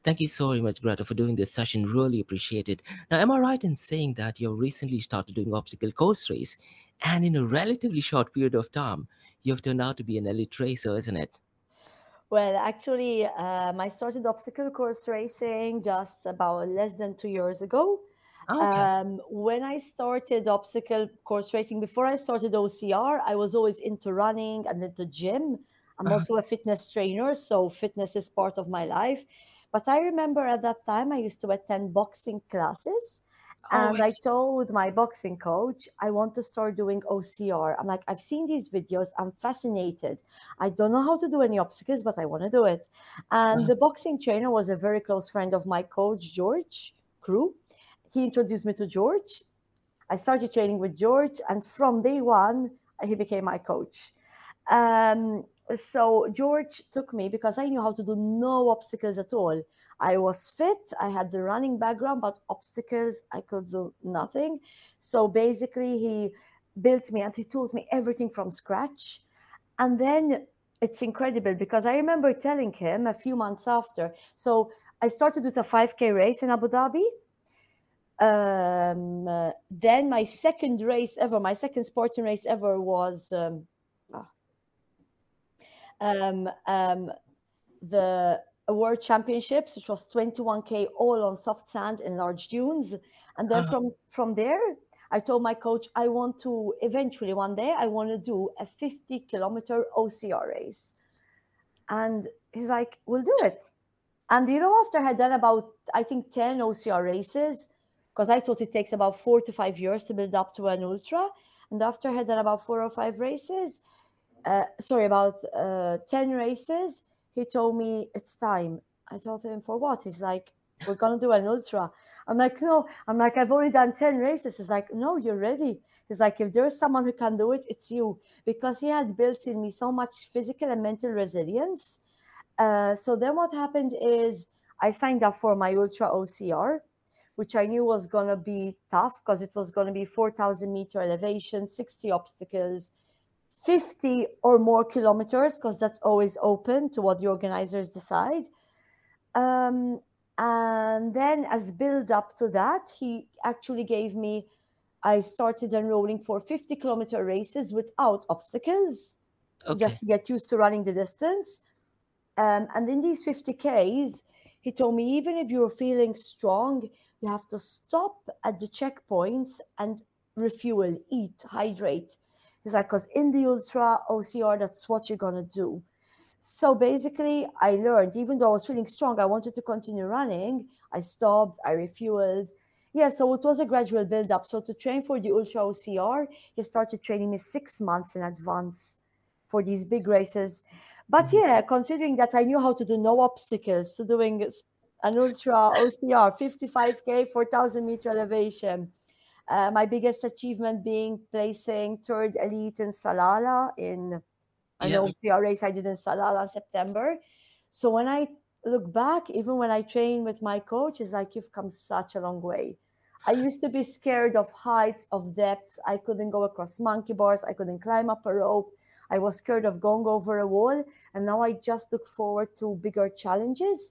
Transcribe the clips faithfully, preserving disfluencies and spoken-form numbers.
Thank you so very much, Greta, for doing this session. Really appreciate it. Now, am I right in saying that you recently started doing obstacle course race, and in a relatively short period of time, you've turned out to be an elite racer, isn't it? Well, actually, um, I started obstacle course racing just about less than two years ago. Okay. Um, when I started obstacle course racing, before I started O C R, I was always into running and into gym. I'm Uh-huh. also a fitness trainer, so fitness is part of my life. But I remember at that time I used to attend boxing classes. Oh, And I told my boxing coach, I want to start doing O C R. I'm like, I've seen these videos. I'm fascinated. I don't know how to do any obstacles, but I want to do it. And uh, the boxing trainer was a very close friend of my coach, George Crew. He introduced me to George. I started training with George, and from day one, he became my coach. Um, so George took me because I knew how to do no obstacles at all. I was fit, I had the running background, but obstacles, I could do nothing. So basically, he built me and he taught me everything from scratch. And then it's incredible because I remember telling him a few months after. So I started with a five K race in Abu Dhabi. Um, uh, then my second race ever, my second sporting race ever was um, ah, um, um, the World Championships, which was twenty-one K all on soft sand in large dunes. And then uh, from from there, I told my coach I want to eventually one day I want to do a fifty kilometer O C R race. And he's like, "We'll do it." And you know, after I had done about I think ten O C R races, because I thought it takes about four to five years to build up to an ultra, and after I had done about four or five races, uh, sorry, about uh, ten races, he told me it's time. I told him, for what? He's like, we're going to do an ultra. I'm like, no. I'm like, I've already done ten races. He's like, no, you're ready. He's like, if there's someone who can do it, it's you. Because he had built in me so much physical and mental resilience. Uh, so then what happened is I signed up for my ultra O C R, which I knew was going to be tough because it was going to be four thousand meter elevation, sixty obstacles, fifty or more kilometers, because that's always open to what the organizers decide. Um, and then, as build up to that, he actually gave me, I started enrolling for fifty kilometer races without obstacles, just okay. to get used to running the distance. Um, and in these fifty Ks, he told me, even if you're feeling strong, you have to stop at the checkpoints and refuel, eat, hydrate. He's like, because in the ultra O C R, that's what you're going to do. So basically, I learned, even though I was feeling strong, I wanted to continue running. I stopped, I refueled. Yeah, so it was a gradual build up. So to train for the Ultra O C R, he started training me six months in advance for these big races. But Mhm. yeah, considering that I knew how to do no obstacles, to doing s- an Ultra O C R, fifty-five K, four thousand meter elevation. Uh, my biggest achievement being placing third elite in Salalah in an Yeah. O C R race I did in Salalah in September. So when I look back, even when I train with my coach, it's like you've come such a long way. I used to be scared of heights, of depths. I couldn't go across monkey bars. I couldn't climb up a rope. I was scared of going over a wall. And now I just look forward to bigger challenges.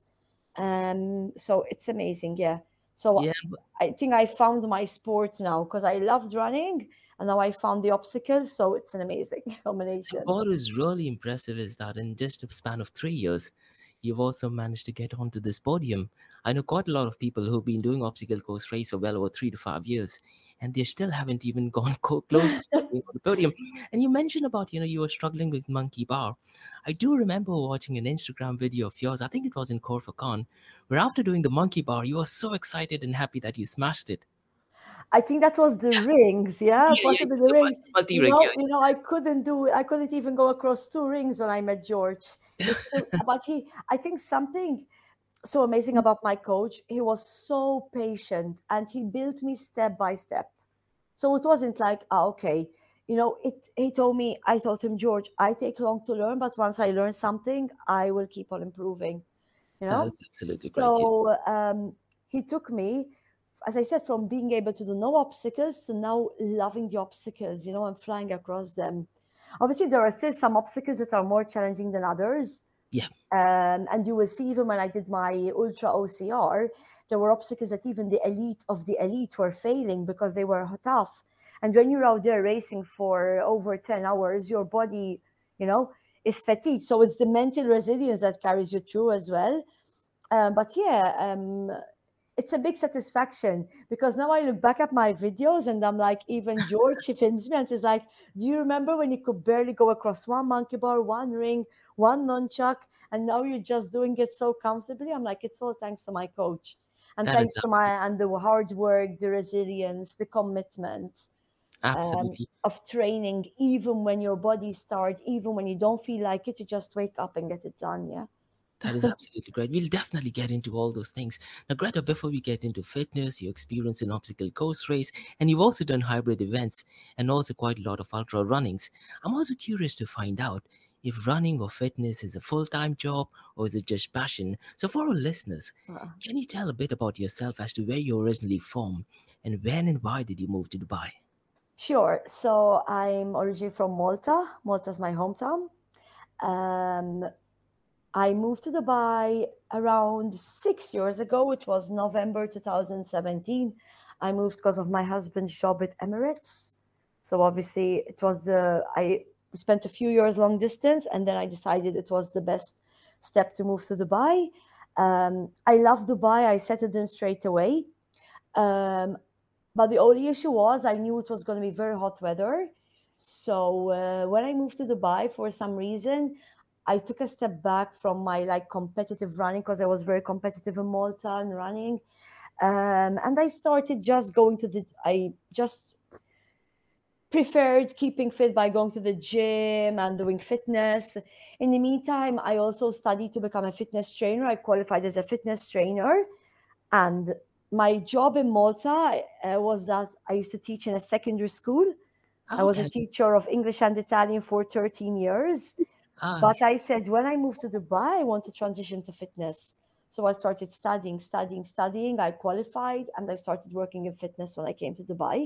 Um, so it's amazing, yeah. So Yeah. I think I found my sport now because I loved running and now I found the obstacles. So it's an amazing combination. What is really impressive is that in just a span of three years, you've also managed to get onto this podium. I know quite a lot of people who've been doing obstacle course race for well over three to five years, and they still haven't even gone co- close to being on the podium. And you mentioned about, you know, you were struggling with monkey bar. I do remember watching an Instagram video of yours. I think it was in Corfacon, where after doing the monkey bar, you were so excited and happy that you smashed it. I think that was the rings, yeah, Yeah, yeah, possibly the the rings. multi You rig. know, you know, I couldn't do I couldn't even go across two rings when I met George. It took, but he, I think something so amazing about my coach, he was so patient and he built me step by step. So it wasn't like, ah, okay, you know, it. He told me, I told him, George, I take long to learn, but once I learn something, I will keep on improving. You That know, is absolutely great. Yeah. so um, he took me, as I said, from being able to do no obstacles to now loving the obstacles. You know, and flying across them. Obviously, there are still some obstacles that are more challenging than others. Yeah, Um, and you will see, even when I did my ultra O C R, there were obstacles that even the elite of the elite were failing because they were tough. And when you're out there racing for over ten hours, your body, you know, is fatigued. So it's the mental resilience that carries you through as well. Um, but yeah, um, it's a big satisfaction because now I look back at my videos and I'm like, even George, he films me and he's like, do you remember when you could barely go across one monkey bar, one ring, one nunchuck, and now you're just doing it so comfortably? I'm like, it's all thanks to my coach. And that is thanks to my, and the hard work, the resilience, the commitment um, absolutely. of training, even when your body's tired, even when you don't feel like it, you just wake up and get it done. Yeah. That is absolutely great. We'll definitely get into all those things. Now, Greta, before we get into fitness, your experience in obstacle course race, and you've also done hybrid events and also quite a lot of ultra runnings. I'm also curious to find out if running or fitness is a full-time job or is it just passion. So for our listeners, Uh, can you tell a bit about yourself as to where you originally from and when and why did you move to Dubai? Sure. So I'm originally from Malta. Malta's my hometown. Um, I moved to Dubai around six years ago. It was November two thousand seventeen. I moved because of my husband's job at Emirates. So obviously, it was the I spent a few years long distance, and then I decided it was the best step to move to Dubai. Um, I love Dubai. I settled in straight away. Um, but the only issue was I knew it was going to be very hot weather. So uh, when I moved to Dubai, for some reason, I took a step back from my like competitive running because I was very competitive in Malta and running. Um, and I started just going to the, I just preferred keeping fit by going to the gym and doing fitness. In the meantime, I also studied to become a fitness trainer. I qualified as a fitness trainer. And my job in Malta uh, was that I used to teach in a secondary school. I was a Okay. teacher of English and Italian for thirteen years. Ah, But I said, when I moved to Dubai, I want to transition to fitness. So I started studying, studying, studying. I qualified and I started working in fitness when I came to Dubai,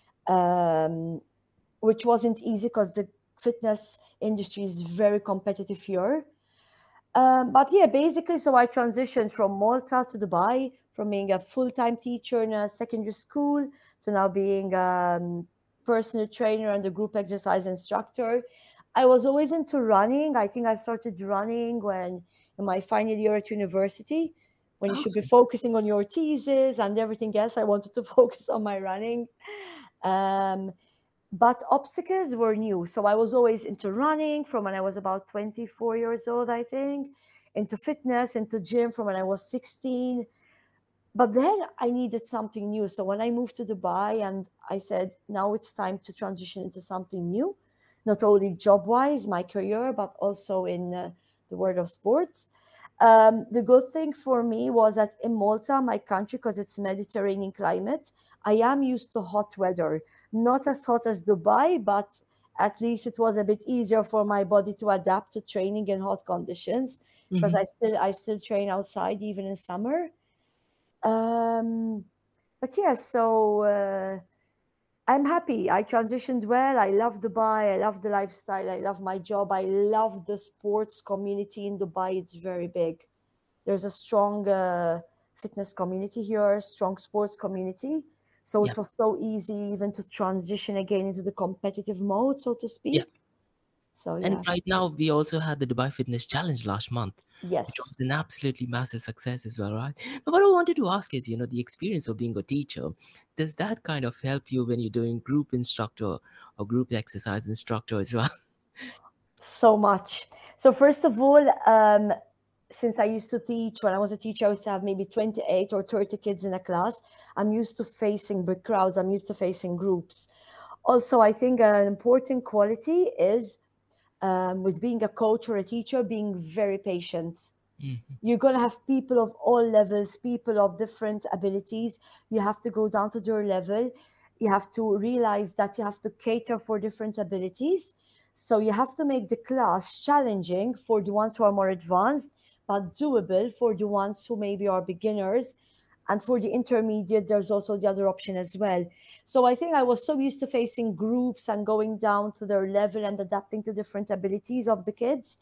um, which wasn't easy because the fitness industry is very competitive here. Um, but yeah, basically, so I transitioned from Malta to Dubai, from being a full-time teacher in a secondary school to now being a um, personal trainer and a group exercise instructor. I was always into running. I think I started running when in my final year at university, when you should be okay. focusing on your thesis and everything else. I wanted to focus on my running. Um, but obstacles were new. So I was always into running from when I was about twenty-four years old, I think, into fitness, into gym from when I was sixteen. But then I needed something new. So when I moved to Dubai and I said, now it's time to transition into something new, not only job wise, my career, but also in uh, the world of sports. Um, the good thing for me was that in Malta, my country, because it's Mediterranean climate, I am used to hot weather. Not as hot as Dubai, but at least it was a bit easier for my body to adapt to training in hot conditions because Mhm. I still I still train outside even in summer. Um, but yeah, so uh, I'm happy. I transitioned well. I love Dubai. I love the lifestyle. I love my job. I love the sports community in Dubai. It's very big. There's a strong uh, fitness community here, strong sports community. So Yeah. it was so easy even to transition again into the competitive mode, so to Yeah. speak. So And yeah, right now, we also had the Dubai Fitness Challenge last month, which yes. was an absolutely massive success as well, right? But what I wanted to ask is, you know, the experience of being a teacher, does that kind of help you when you're doing group instructor or group exercise instructor as well? So much. So first of all, um, since I used to teach, when I was a teacher, I used to have maybe twenty-eight or thirty kids in a class. I'm used to facing big crowds. I'm used to facing groups. Also, I think an important quality is um, with being a coach or a teacher, being very patient. Mhm. You're going to have people of all levels, people of different abilities. You have to go down to their level. You have to realize that you have to cater for different abilities. So you have to make the class challenging for the ones who are more advanced, but doable for the ones who maybe are beginners. And for the intermediate, there's also the other option as well. So I think I was so used to facing groups and going down to their level and adapting to different abilities of the kids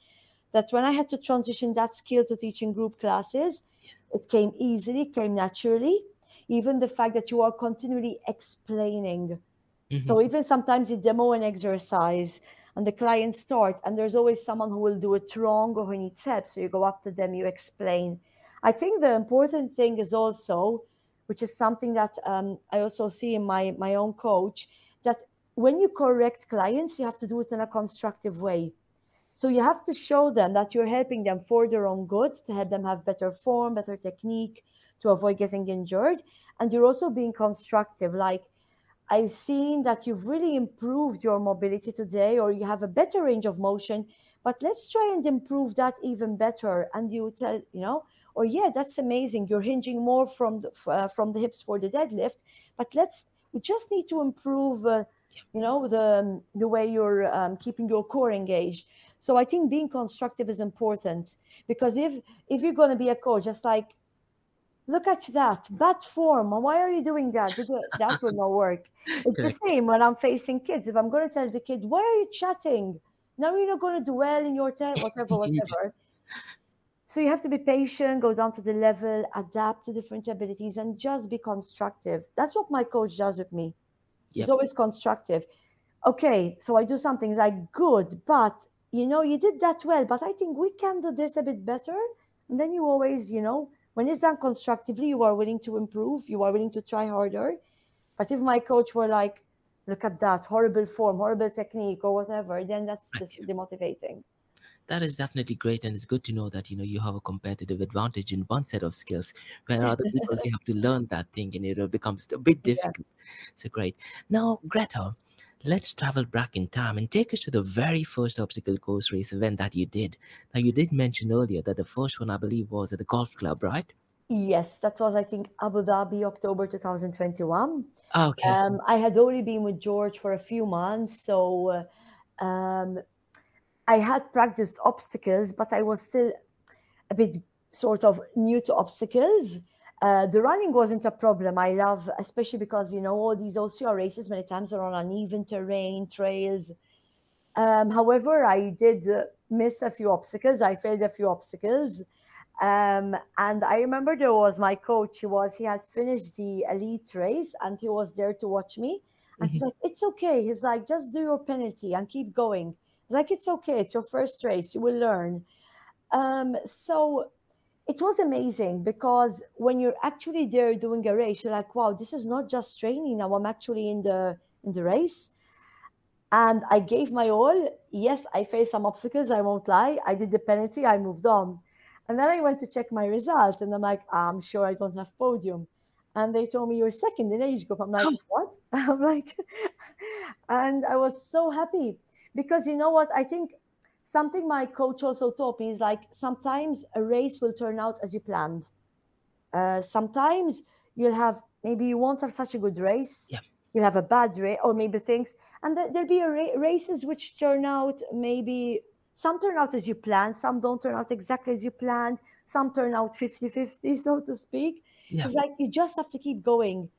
that when I had to transition that skill to teaching group classes, it came easily, came naturally. Even the fact that you are continually explaining. Mhm. So even sometimes you demo an exercise and the client start, and there's always someone who will do it wrong or who needs help. So you go up to them, you explain. I think the important thing is also, which is something that um, I also see in my, my own coach, that when you correct clients, you have to do it in a constructive way. So you have to show them that you're helping them for their own good, to help them have better form, better technique, to avoid getting injured. And you're also being constructive. Like, I've seen that you've really improved your mobility today, or you have a better range of motion, but let's try and improve that even better. And you tell, you know, or yeah, that's amazing. You're hinging more from the, uh, from the hips for the deadlift, but let's, we just need to improve, uh, you know, the, the way you're um, keeping your core engaged. So I think being constructive is important, because if, if you're going to be a coach, just like, look at that bad form, why are you doing that? That will not work. It's Correct. the same when I'm facing kids. If I'm going to tell the kid, why are you chatting? Now you're not going to do well in your test, whatever, whatever. So you have to be patient, go down to the level, adapt to different abilities, and just be constructive. That's what my coach does with me. He's Yep. always constructive. Okay, so I do something like, good, but you know, you did that well, but I think we can do this a bit better. And then you always, you know, when it's done constructively, you are willing to improve, you are willing to try harder. But if my coach were like, look at that horrible form, horrible technique, or whatever, then that's Right. dis- demotivating. That is definitely great, and it's good to know that you know you have a competitive advantage in one set of skills, where other people they have to learn that thing, and it becomes a bit Yeah. difficult. So great. Now, Greta, let's travel back in time and take us to the very first obstacle course race event that you did. Now, you did mention earlier that the first one, I believe, was at the golf club, right? Yes, that was, I think, Abu Dhabi, October two thousand twenty-one. Okay. Um, I had only been with George for a few months, so uh, um, I had practiced obstacles, but I was still a bit sort of new to obstacles. Uh, the running wasn't a problem. I love, especially because, you know, all these O C R races many times are on uneven terrain, trails. Um, however, I did uh, miss a few obstacles. I failed a few obstacles. Um, and I remember there was my coach. He was, he had finished the elite race and he was there to watch me. And he's Mhm. like, it's okay. He's like, just do your penalty and keep going. He's like, it's okay. It's your first race. You will learn. Um, so it was amazing, because when you're actually there doing a race, you're like, wow, this is not just training. Now I'm actually in the in the race. And I gave my all. Yes, I faced some obstacles, I won't lie. I did the penalty, I moved on. And then I went to check my result and I'm like, I'm sure I don't have podium. And they told me you're second in age group. I'm like, what? I'm like, and I was so happy, because you know what? I think something my coach also taught me is like, sometimes a race will turn out as you planned. Uh, sometimes you'll have, maybe you won't have such a good race. Yeah. You'll have a bad race, or maybe things, and th- there'll be a ra- races which turn out, maybe some turn out as you planned, some don't turn out exactly as you planned, some turn out fifty fifty, so to speak. Yeah. It's like you just have to keep going.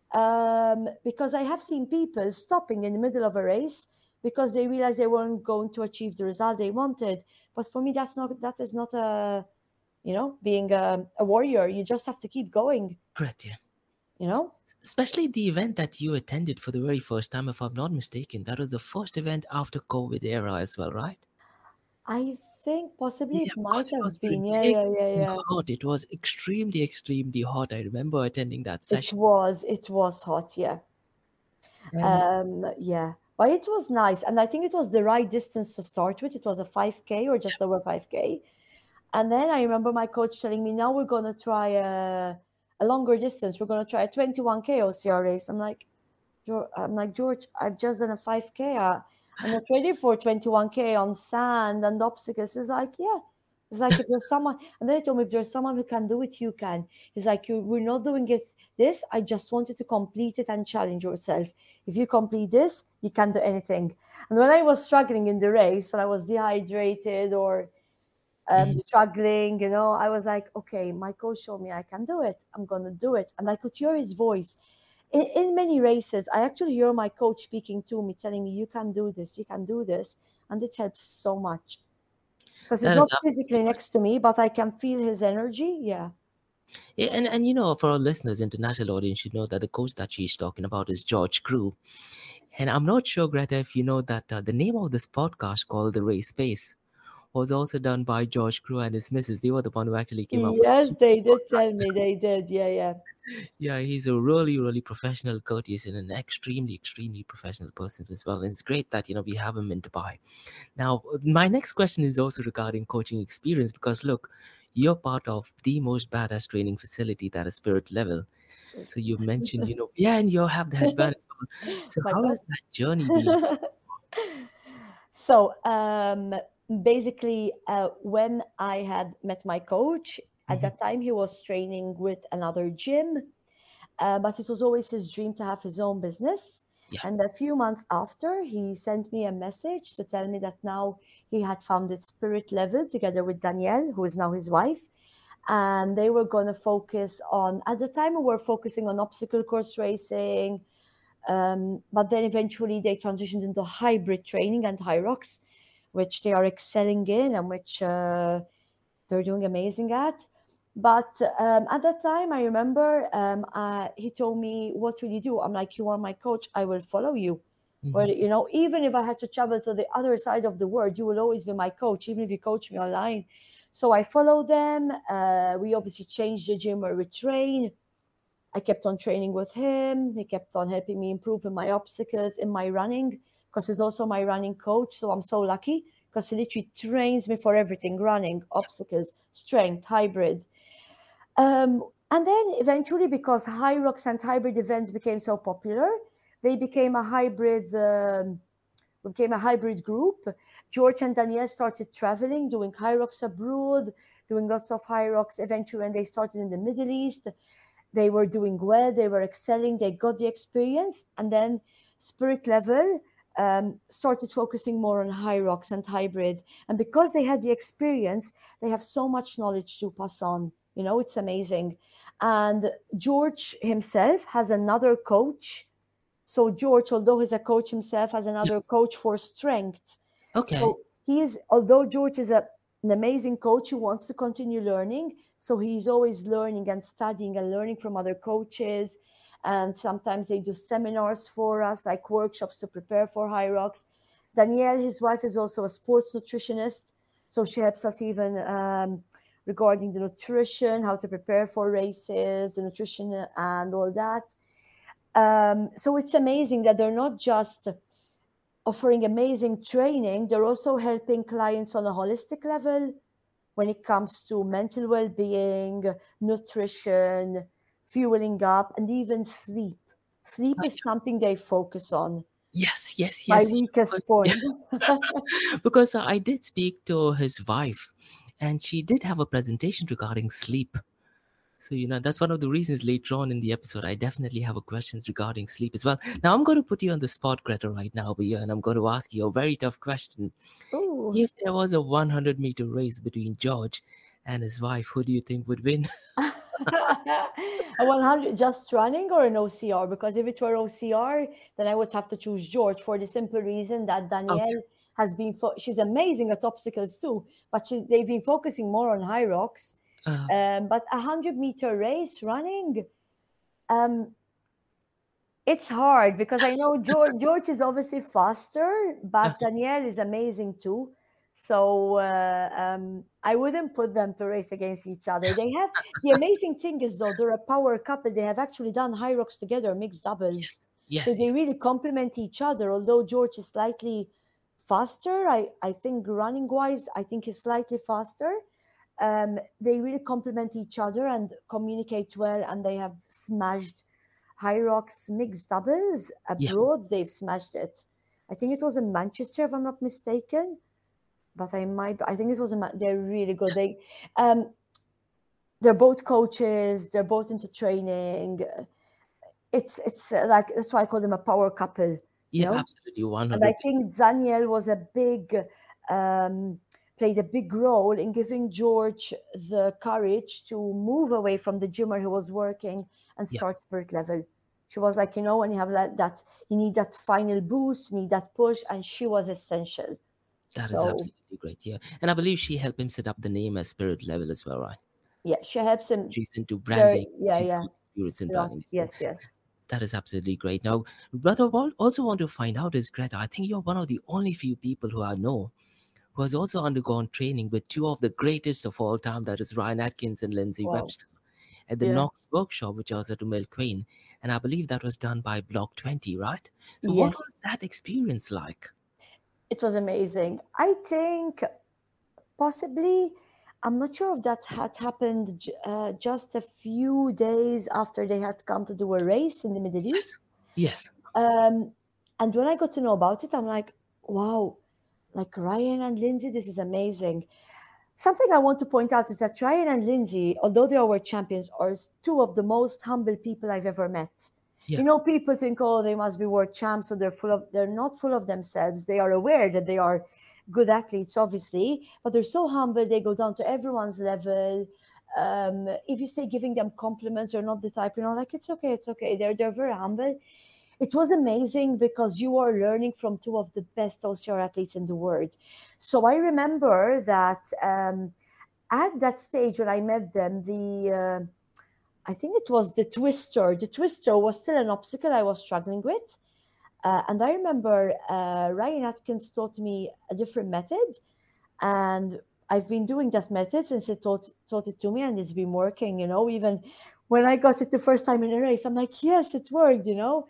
Um, because I have seen people stopping in the middle of a race because they realized they weren't going to achieve the result they wanted. But for me, that's not, that is not a, you know, being a, a warrior. You just have to keep going, Correct. Yeah. you know? Especially the event that you attended for the very first time, if I'm not mistaken, that was the first event after COVID era as well, right? I think possibly Yeah, it might because it was have been. Yeah, yeah, yeah, ridiculously yeah. hot. It was extremely, extremely hot. I remember attending that It session. was, it was hot, yeah. And Um, yeah. But it was nice. And I think it was the right distance to start with. It was a five K or just over five K. And then I remember my coach telling me, now we're going to try a, a longer distance. We're going to try a twenty-one K O C R race. I'm like, George, I'm like, George, I've just done a five K. Uh, I'm not ready for twenty-one K on sand and obstacles. He's like, yeah. It's like, if there's someone, and then he told me, if there's someone who can do it, you can. He's like, you, we're not doing it this. I just wanted to complete it and challenge yourself. If you complete this, you can do anything. And when I was struggling in the race, when I was dehydrated or um, Mhm. struggling, you know, I was like, okay, my coach showed me I can do it. I'm going to do it. And I could hear his voice. In, in many races, I actually hear my coach speaking to me, telling me, you can do this, you can do this. And it helps so much. because he's That is not absolutely physically correct. next to me, but I can feel his energy. Yeah. Yeah, and, and you know, for our listeners, international audience should know that the coach that she's talking about is George Crew. And I'm not sure, Greta, if you know that uh, the name of this podcast called The Race Space was also done by George Crew and his missus. They were the one who actually came up with Yes, they the did tell podcast. me. They did. Yeah, yeah. Yeah, he's a really, really professional, courteous, and an extremely, extremely professional person as well. And it's great that, you know, we have him in Dubai. Now, my next question is also regarding coaching experience because, look, you're part of the most badass training facility that is Spirit Level. So you mentioned, you know, yeah, and you have the headband as well. So My how God. has that journey been? So um, basically, uh, when I had met my coach, at Mhm. that time he was training with another gym, uh, but it was always his dream to have his own business. Yeah. And a few months after, he sent me a message to tell me that now he had founded Spirit Level together with Danielle, who is now his wife. And they were going to focus on, at the time, we were focusing on obstacle course racing, um, but then eventually they transitioned into hybrid training and high rocks, which they are excelling in and which uh, they're doing amazing at. But um, at that time, I remember um, uh, he told me, "What will you do?" I'm like, "You are my coach. I will follow you. Well, Mhm. you know, even if I had to travel to the other side of the world, you will always be my coach, even if you coach me online." So I follow them. Uh, we obviously changed the gym where we train. I kept on training with him. He kept on helping me improve in my obstacles, in my running, because he's also my running coach. So I'm so lucky because he literally trains me for everything: running, obstacles, strength, hybrid. Um, and then eventually, because high rocks and hybrid events became so popular, they became a hybrid. Um, became a hybrid group. George and Danielle started traveling, doing high rocks abroad, doing lots of high rocks. Eventually, when they started in the Middle East, they were doing well, they were excelling, they got the experience. And then Spirit Level um, started focusing more on high rocks and hybrid. And because they had the experience, they have so much knowledge to pass on. You know, it's amazing. And George himself has another coach. So George, although he's a coach himself, has Yeah. another coach for strength. Okay. So he is, although George is a, an amazing coach, he wants to continue learning. So he's always learning and studying and learning from other coaches. And sometimes they do seminars for us, like workshops to prepare for high rocks. Danielle, his wife, is also a sports nutritionist. So she helps us even um, regarding the nutrition, how to prepare for races, the nutrition and all that. Um, so it's amazing that they're not just offering amazing training, they're also helping clients on a holistic level when it comes to mental well-being, nutrition, fueling up, and even sleep. Sleep is something they focus on. Yes, yes, My yes. weakest Because, yeah, point. because uh, I did speak to his wife, and she did have a presentation regarding sleep. So, you know, that's one of the reasons later on in the episode, I definitely have a questions regarding sleep as well. Now, I'm going to put you on the spot, Greta, right now, but yeah, and I'm going to ask you a very tough question. Ooh. If there was a one hundred meter race between George and his wife, who do you think would win? A one hundred just running or an O C R? Because if it were O C R, then I would have to choose George for the simple reason that Okay. Danielle has been, fo- she's amazing at obstacles too, but she, they've been focusing more on high rocks. Uh, Um, but a one hundred meter race running, um, it's hard because I know George, George is obviously faster, uh, but Danielle is amazing too. So uh, um, I wouldn't put them to race against each other. They have the amazing thing is though they're a power couple. They have actually done high rocks together, mixed doubles. yes, So yes, they yes. really complement each other. Although George is slightly faster, I I think running wise, I think he's slightly faster. Um, they really complement each other and communicate well, and they have smashed High Rocks mixed doubles Yeah. abroad. They've smashed it. I think it was in Manchester, if I'm not mistaken. But I might. I think it was. In, Ma- they're really good. They, um, they're both coaches. They're both into training. It's it's uh, like that's why I call them a power couple. You Yeah, know. absolutely, And I one hundred percent. think Daniel was a big, um, played a big role in giving George the courage to move away from the gym where he was working and Yeah. start Spirit Level. She was like, you know, when you have that, that you need that final boost, you need that push, and she was essential. That is So absolutely great. Yeah. And I believe she helped him set up the name as Spirit Level as well, right? yeah, she helps him She's into very, branding. yeah, She's yeah, got experience in a lot. branding. So Yes, yes. that is absolutely great. Now, what I wa- also want to find out is, Greta, I think you're one of the only few people who I know who has also undergone training with two of the greatest of all time, that is Ryan Atkins and Lindsay Wow. Webster, at the Yeah. Knox workshop, which was at Mill Queen. And I believe that was done by Block twenty, right? So, what was Yes. that experience like? It was amazing. I think possibly, I'm not sure if that had happened j- uh, just a few days after they had come to do a race in the Middle Yes. East. Yes. Um, and when I got to know about it, I'm like, wow, like Ryan and Lindsay, this is amazing. Something I want to point out is that Ryan and Lindsay, although they are world champions, are s- two of the most humble people I've ever met. Yeah. You know, people think, oh, they must be world champs, so they're full of, they're not full of themselves. They are aware that they are good athletes, obviously, but they're so humble. They go down to everyone's level. Um, if you stay giving them compliments, they're not the type, you know, like it's okay, it's okay. They're they're very humble. It was amazing because you are learning from two of the best O C R athletes in the world. So I remember that um, at that stage when I met them, the uh, I think it was the twister. The twister was still an obstacle I was struggling with. Uh, and I remember uh, Ryan Atkins taught me a different method, and I've been doing that method since he taught taught it to me, and it's been working. You know, even when I got it the first time in a race, I'm like, yes, it worked. You know,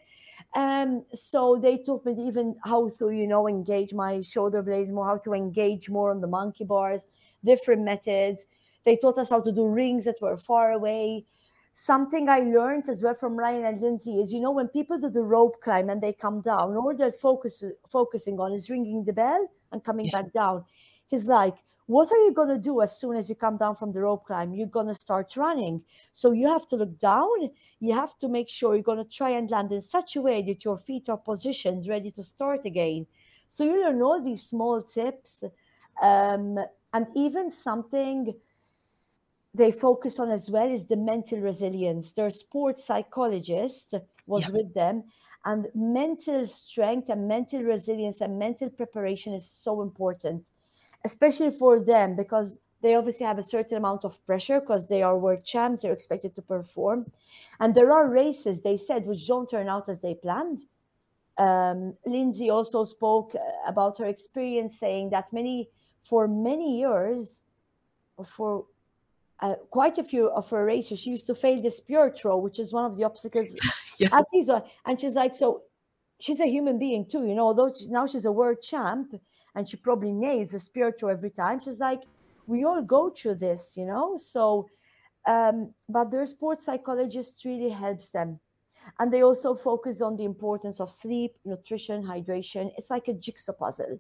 um, so they taught me even how to, you know, engage my shoulder blades more, how to engage more on the monkey bars, different methods. They taught us how to do rings that were far away. Something I learned as well from Ryan and Lindsay is, you know, when people do the rope climb and they come down, all they're focus, focusing on is ringing the bell and coming Yeah. back down. He's like, what are you going to do as soon as you come down from the rope climb? You're going to start running. So you have to look down, you have to make sure you're going to try and land in such a way that your feet are positioned ready to start again. So you learn all these small tips, um, and even something they focus on as well is the mental resilience. Their sports psychologist Yeah. was with them, and mental strength and mental resilience and mental preparation is so important, especially for them because they obviously have a certain amount of pressure because they are world champs, they're expected to perform. And there are races, they said, which don't turn out as they planned. Um, Lindsay also spoke uh, about her experience, saying that many, for many years, for uh, quite a few of her races, she used to fail the spear throw, which is one of the obstacles Yeah. at these. uh, And she's like, so she's a human being too, you know, although she, now she's a world champ and she probably nails the spear throw every time. She's like, we all go through this, you know. So, um, but their sports psychologist really helps them. And they also focus on the importance of sleep, nutrition, hydration. It's like a jigsaw puzzle.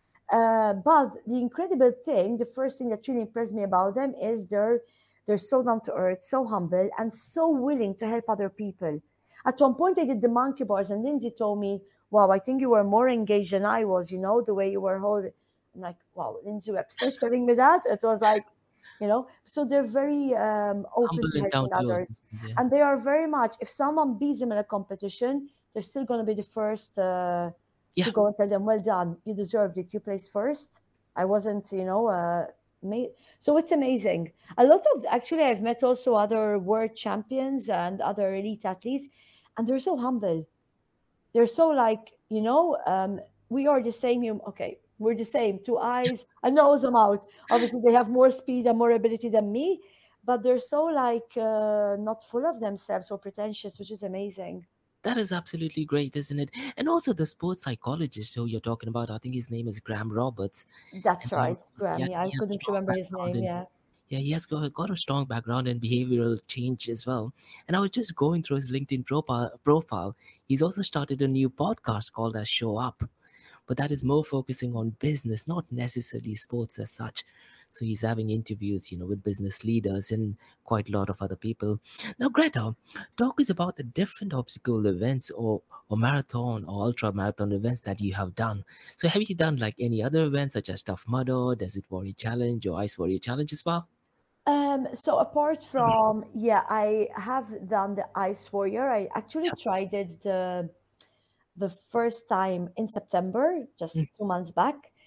Uh, but the incredible thing, the first thing that really impressed me about them is they're they're so down to earth, so humble, and so willing to help other people. At one point, I did the monkey bars, and Lindsay told me, "Wow, I think you were more engaged than I was. You know, the way you were holding." I'm like, "Wow, Lindsay Webster telling me that." It was like, you know, so they're very um, open Humble to and down helping to earth. others, Yeah. and they are very much. If someone beats them in a competition, they're still going to be the first. Uh, Yeah. to go and tell them, well done, you deserved it, you placed first. I wasn't, you know, uh, made. So it's amazing. A lot of, actually, I've met also other world champions and other elite athletes, and they're so humble. They're so like, you know, um, we are the same. hum- Okay, we're the same. Two eyes, a nose, I'm out. Obviously, they have more speed and more ability than me, but they're so like uh, not full of themselves or pretentious, which is amazing. That is absolutely great, isn't it? And also the sports psychologist who you're talking about, I think his name is Graham Roberts. That's And he, right, Graham. yeah, Yeah, I he has a couldn't strong remember his background name. in Yeah. yeah, he has got, got a strong background in behavioral change as well. And I was just going through his LinkedIn profile profile. He's also started a new podcast called as Show Up, but that is more focusing on business, not necessarily sports as such. So he's having interviews, you know, with business leaders and quite a lot of other people. Now, Greta, talk us about the different obstacle events or or marathon or ultra marathon events that you have done. So have you done like any other events such as Tough Mudder, Desert Warrior Challenge, or Ice Warrior Challenge as well? Um, so apart from, yeah, I have done the Ice Warrior. I actually Yeah. tried it the the first time in September, Mm. just two months back.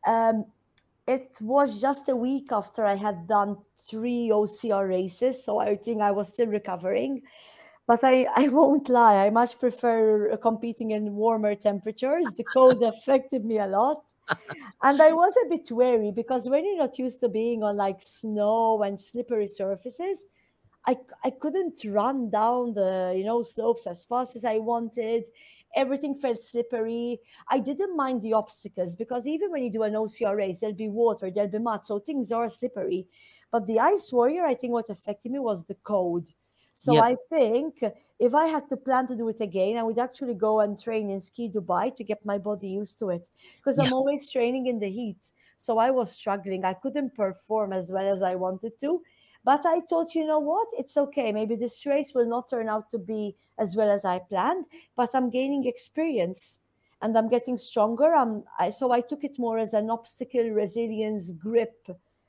Um, it was just a week after I had done three O C R races, so I think I was still recovering. But I, I won't lie, I much prefer competing in warmer temperatures. The cold affected me a lot. And I was a bit wary because when you're not used to being on like snow and slippery surfaces, I, I couldn't run down the you know slopes as fast as I wanted. Everything felt slippery. I didn't mind the obstacles because even when you do an O C R race, there'll be water, there'll be mud, so things are slippery. But the Ice Warrior, I think what affected me was the cold. So Yep. I think if I had to plan to do it again, I would actually go and train in Ski Dubai to get my body used to it because Yeah. I'm always training in the heat. So I was struggling. I couldn't perform as well as I wanted to. But I thought, you know what? It's okay. Maybe this race will not turn out to be as well as I planned, but I'm gaining experience and I'm getting stronger. I'm, I, so I took it more as an obstacle resilience grip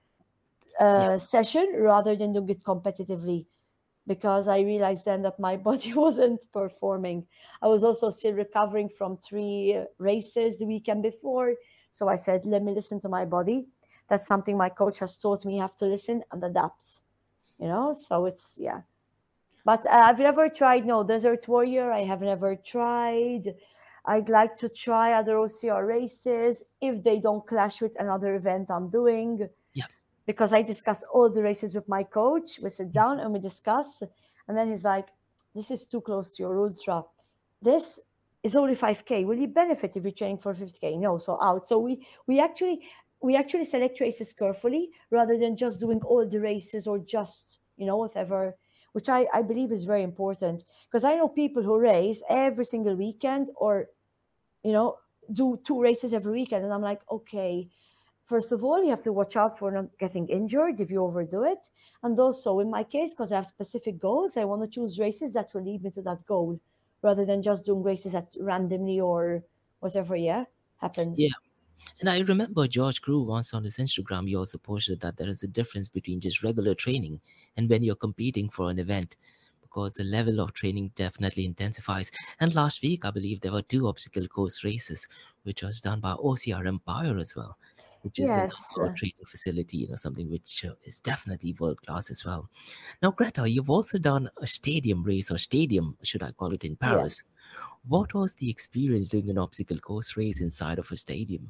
Yeah. uh, session rather than doing it competitively because I realized then that my body wasn't performing. I was also still recovering from three races the weekend before. So I said, let me listen to my body. That's something my coach has taught me. You have to listen and adapt, you know? So it's, yeah. But uh, I've never tried, no, Desert Warrior. I have never tried. I'd like to try other O C R races if they don't clash with another event I'm doing Yeah. because I discuss all the races with my coach. We sit down and we discuss. And then he's like, this is too close to your ultra. This is only five K. Will you benefit if you're training for fifty K? No, so out. So we we actually we actually select races carefully rather than just doing all the races or just, you know, whatever, which I, I believe is very important. Because I know people who race every single weekend or, you know, do two races every weekend. And I'm like, okay, first of all, you have to watch out for not getting injured if you overdo it. And also, in my case, because I have specific goals, I want to choose races that will lead me to that goal rather than just doing races that randomly or whatever, yeah, Yeah. happens. And I remember George Crew once on his Instagram, he also posted that there is a difference between just regular training and when you're competing for an event, because the level of training definitely intensifies. And last week, I believe there were two obstacle course races, which was done by O C R Empire as well, which is an Yes. outdoor training facility, you know, something which uh, is definitely world class as well. Now, Greta, you've also done a stadium race, or stadium, should I call it, in Yeah. Paris. What was the experience doing an obstacle course race inside of a stadium?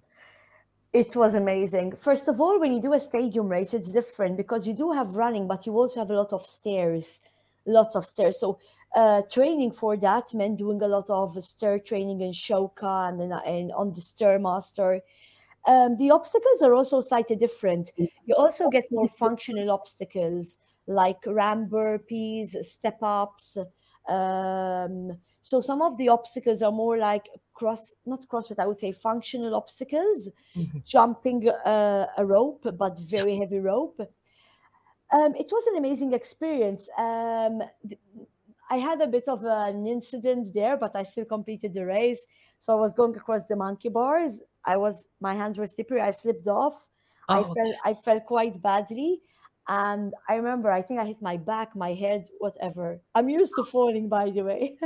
It was amazing. First of all, when you do a stadium race, it's different because you do have running, but you also have a lot of stairs, lots of stairs. So uh, training for that meant doing a lot of stair training in Shoka and, then, and on the Stairmaster. Um, the obstacles are also slightly different. You also get more functional obstacles like ram burpees, step ups. Um, so some of the obstacles are more like cross, not CrossFit, I would say functional obstacles, Mhm. jumping uh, a rope, but very heavy rope. Um, it was an amazing experience. Um, th- I had a bit of an incident there, but I still completed the race. So I was going across the monkey bars. I was my hands were slippery. I slipped off. I Oh, fell. I fell quite badly, and I remember. I think I hit my back, my head, whatever. I'm used to falling, by the way.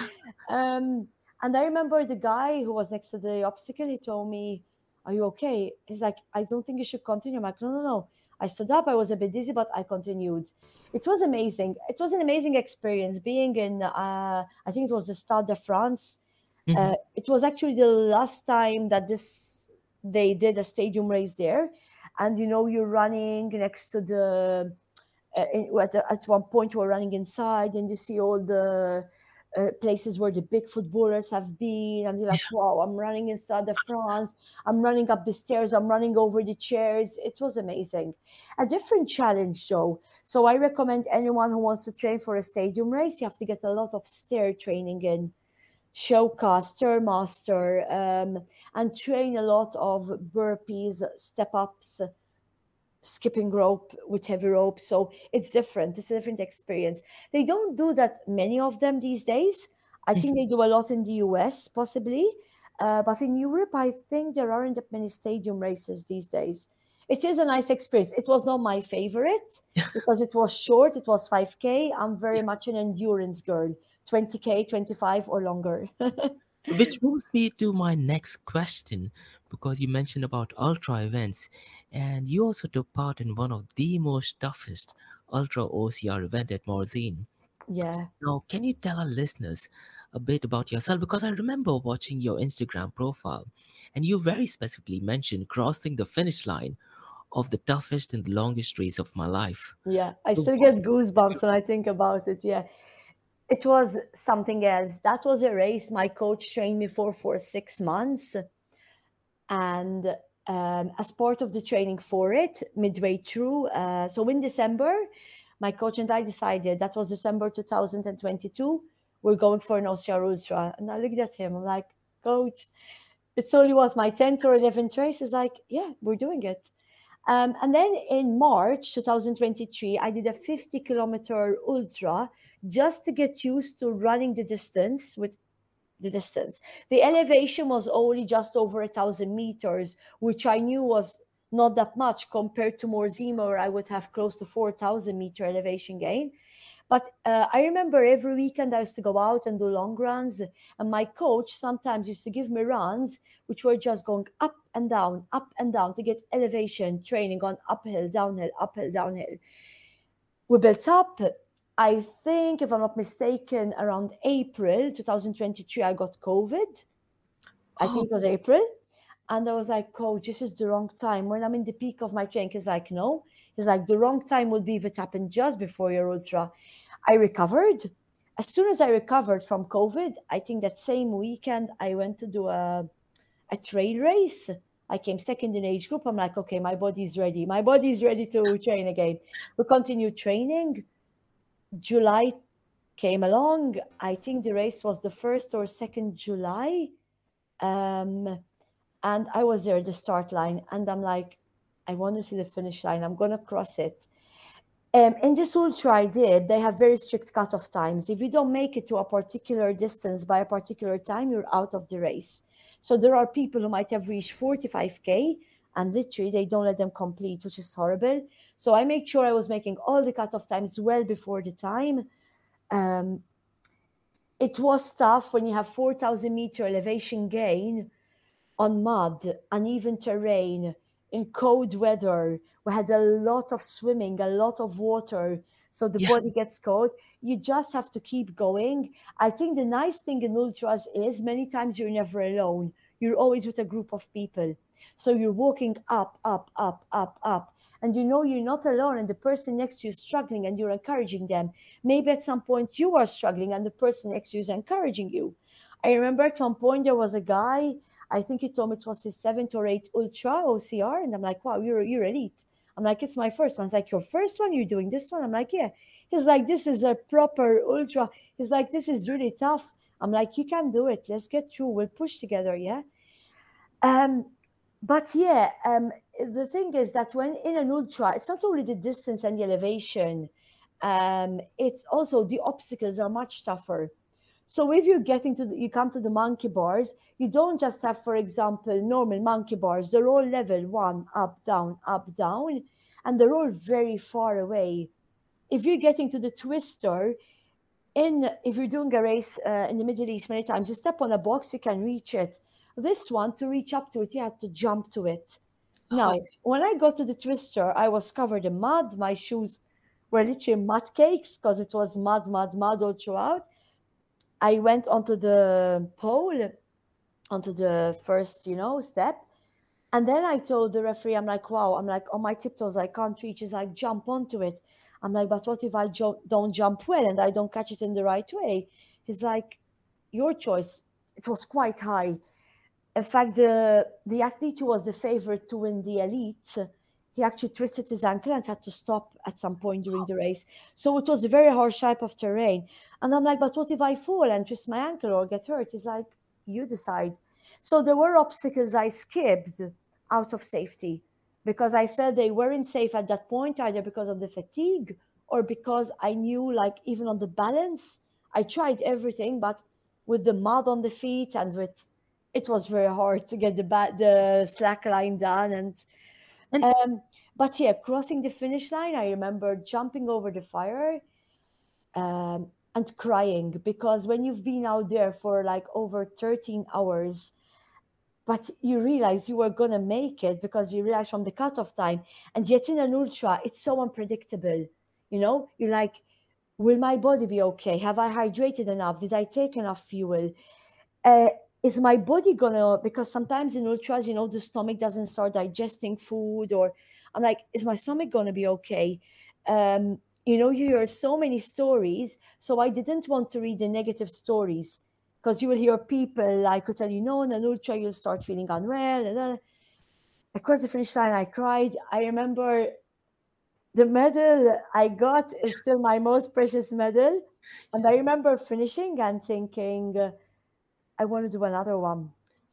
um, and I remember the guy who was next to the obstacle. He told me, "Are you okay?" He's like, "I don't think you should continue." I'm like, "No, no, no." I stood up. I was a bit dizzy, but I continued. It was amazing. It was an amazing experience being in, uh, I think it was the Stade de France. mhm. Uh, it was actually the last time that this they did a stadium race there. And, you know, you're running next to the, uh, in, at, at one point you were running inside and you see all the uh, places where the big footballers have been, and you're like, wow, I'm running in Stade de France, I'm running up the stairs, I'm running over the chairs. It was amazing. A different challenge though. So I recommend anyone who wants to train for a stadium race, you have to get a lot of stair training in, Shoka, Stairmaster, um, and train a lot of burpees, step ups, skipping rope with heavy rope. So it's different. It's a different experience. They don't do that many of them these days. I think they do a lot in the U S, possibly. Uh, but in Europe, I think there aren't that many stadium races these days. It is a nice experience. It was not my favorite because it was short. It was five K. I'm very much an endurance girl, twenty K, twenty-five or longer. Which moves me to my next question, because you mentioned about ultra events, and you also took part in one of the most toughest ultra O C R event at Morzine. Yeah. Now, can you tell our listeners a bit about yourself? Because I remember watching your Instagram profile, and you very specifically mentioned crossing the finish line of the toughest and longest race of my life. Yeah, I So still what get goosebumps when I think about it. Yeah, it was something else. That was a race my coach trained me for for six months. And um, as part of the training for it, midway through, uh, so in December, my coach and I decided, that was December two thousand twenty-two, we're going for an O C R Ultra. And I looked at him, I'm like, Coach, it's only what, my tenth or eleventh race? Is like, yeah, we're doing it. Um, and then in March two thousand twenty-three, I did a fifty kilometer ultra just to get used to running the distance with the distance. The elevation was only just over a thousand meters, which I knew was not that much compared to Morzima, where I would have close to four thousand meter elevation gain. But uh, I remember every weekend I used to go out and do long runs, and my coach sometimes used to give me runs which were just going up and down, up and down to get elevation training on uphill, downhill, uphill, downhill. We built up. I think, if I'm not mistaken, around April two thousand twenty-three, I got COVID. I Oh, think it was April. And I was like, Coach, this is the wrong time. When I'm in the peak of my training, he's like, no. He's like, the wrong time would be if it happened just before your ultra. I recovered. As soon as I recovered from COVID, I think that same weekend, I went to do a, a trail race. I came second in age group. I'm like, okay, my body's ready. My body's ready to train again. We continued training. July came along. I think the race was the first or second July. Um, and I was there at the start line, and I'm like, I want to see the finish line. I'm going to cross it. Um, in this ultra I did, they have very strict cutoff times. If you don't make it to a particular distance by a particular time, you're out of the race. So there are people who might have reached forty-five K and literally they don't let them complete, which is horrible. So I made sure I was making all the cutoff times well before the time. Um, it was tough when you have four thousand meter elevation gain on mud, uneven terrain, in cold weather. We had a lot of swimming, a lot of water, so the yeah. body gets cold. You just have to keep going. I think the nice thing in ultras is many times you're never alone. You're always with a group of people. So you're walking up, up, up, up, up. And you know you're not alone, and the person next to you is struggling, and you're encouraging them. Maybe at some point you are struggling, and the person next to you is encouraging you. I remember at one point there was a guy, I think he told me it was his seventh or eighth ultra O C R, and I'm like, wow, you're you're elite. I'm like, it's my first one. It's like, your first one? You're doing this one? I'm like, yeah. He's like, this is a proper ultra. He's like, this is really tough. I'm like, you can do it. Let's get through. We'll push together, yeah. Um, but yeah, um, the thing is that when in an ultra, it's not only the distance and the elevation, um, it's also the obstacles are much tougher. So if you're getting to the, you come to the monkey bars, you don't just have, for example, normal monkey bars. They're all level one, up, down, up, down, and they're all very far away. If you're getting to the twister, in if you're doing a race uh, in the Middle East, many times you step on a box, you can reach it. This one, to reach up to it, you had to jump to it. Oh, I Now, see. when I got to the twister, I was covered in mud. My shoes were literally mud cakes because it was mud, mud, mud all throughout. I went onto the pole, onto the first, you know, step. And then I told the referee, I'm like, wow, I'm like, on my tiptoes, I can't reach. He's like, jump onto it. I'm like, but what if I jo- don't jump well and I don't catch it in the right way? He's like, your choice. It was quite high. In fact, the, the athlete who was the favorite to win the elite, he actually twisted his ankle and had to stop at some point during the race. So it was a very harsh type of terrain. And I'm like, but what if I fall and twist my ankle or get hurt? He's like, you decide. So there were obstacles I skipped out of safety because I felt they weren't safe at that point, either because of the fatigue or because I knew, like, even on the balance, I tried everything, but with the mud on the feet and with it was very hard to get the ba- the slack line done. And And um, but yeah, crossing the finish line, I remember jumping over the fire. Um, and crying, because when you've been out there for like over thirteen hours, but you realize you were going to make it because you realize from the cutoff time, and yet in an ultra, it's so unpredictable. You know, you're like, will my body be okay? Have I hydrated enough? Did I take enough fuel? Uh, is my body gonna, because sometimes in ultras, you know, the stomach doesn't start digesting food, or I'm like, is my stomach gonna be okay? Um, you know, you hear so many stories. So I didn't want to read the negative stories, because you will hear people like who tell you, no, in an ultra, you'll start feeling unwell. And then across the finish line, I cried. I remember the medal I got is still my most precious medal. And I remember finishing and thinking, uh, I want to do another one.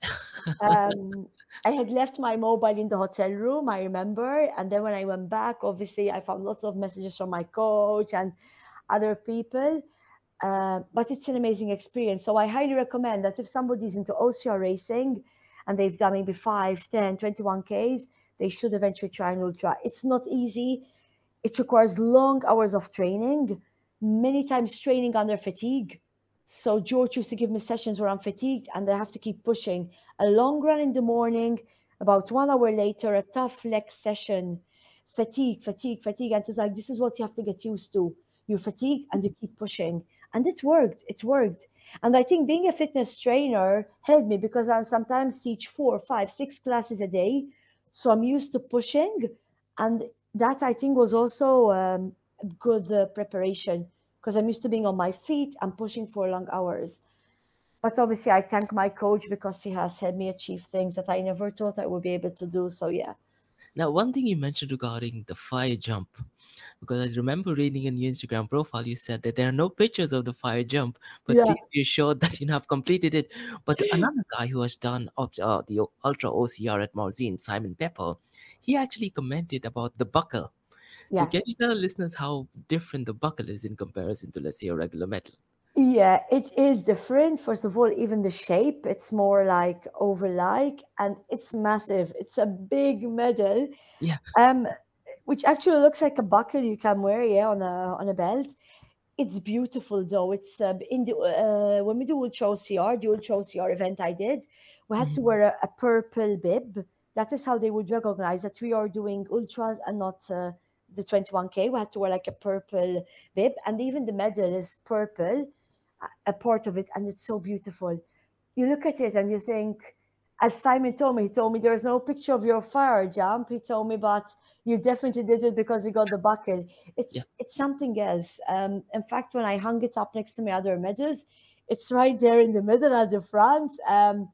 Um, I had left my mobile in the hotel room, I remember. And then when I went back, obviously, I found lots of messages from my coach and other people. Uh, but it's an amazing experience. So I highly recommend that if somebody's into O C R racing and they've done maybe five, ten, twenty-one Ks, they should eventually try an ultra. It's not easy. It requires long hours of training, many times training under fatigue. So George used to give me sessions where I'm fatigued and I have to keep pushing. A long run in the morning, about one hour later, a tough leg session, fatigue, fatigue, fatigue. And it's like, this is what you have to get used to. You fatigue and you keep pushing. And it worked, it worked. And I think being a fitness trainer helped me, because I sometimes teach four, five, six classes a day. So I'm used to pushing. And that, I think, was also um, good uh, preparation, because I'm used to being on my feet and pushing for long hours. But obviously, I thank my coach, because he has helped me achieve things that I never thought I would be able to do. So, yeah. Now, one thing you mentioned regarding the fire jump, because I remember reading in your Instagram profile, you said that there are no pictures of the fire jump, but Yeah. please be assured that you have completed it. But another guy who has done uh, the Ultra O C R at Morzine, Simon Pepper, he actually commented about the buckle. So Yeah. can you tell our listeners how different the buckle is in comparison to, let's say, a regular medal? Yeah, it is different. First of all, even the shape, it's more like oval-like, and it's massive. It's a big medal, Yeah. um, which actually looks like a buckle you can wear, yeah, on a on a belt. It's beautiful though. It's uh, in the uh, when we do Ultra O C R, the Ultra O C R event I did, we had to Mhm. wear a, a purple bib. That is how they would recognize that we are doing ultras and not uh, the twenty-one K. We had to wear like a purple bib, and even the medal is purple, a- a part of it, and it's so beautiful. You look at it and you think, as Simon told me, he told me there's no picture of your fire jump. He told me, but you definitely did it because you got the buckle. Yeah. It's it's something else. Um, in fact, when I hung it up next to my other medals, it's right there in the middle at the front. Um,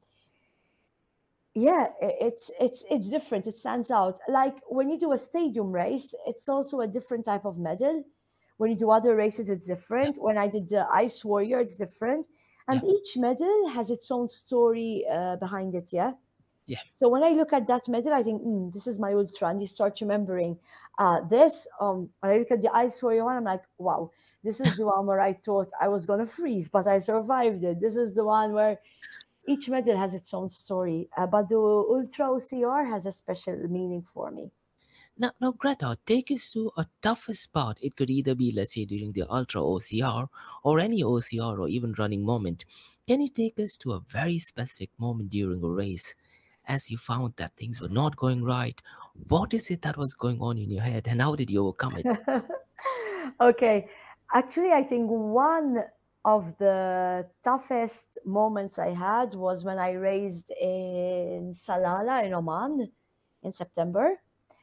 yeah, i- it's it's it's different. It stands out. Like when you do a stadium race, it's also a different type of medal. When you do other races, it's Yeah. different. When I did the Ice Warrior, it's different. Yeah. And each medal has its own story uh, behind it. Yeah. Yeah. So when I look at that medal, I think, mm, this is my ultra, and you start remembering uh, this. Um, when I look at the Ice Warrior one, I'm like, wow, this is the one where I thought I was gonna freeze, but I survived it. This is the one where each medal has its own story, uh, but the Ultra O C R has a special meaning for me. Now, now, Greta, take us to a toughest part. It could either be, let's say, during the Ultra O C R or any O C R or even running moment. Can you take us to a very specific moment during a race as you found that things were not going right? What is it that was going on in your head and how did you overcome it? Okay, actually, I think one of the toughest moments I had was when I raced in Salalah in Oman in September,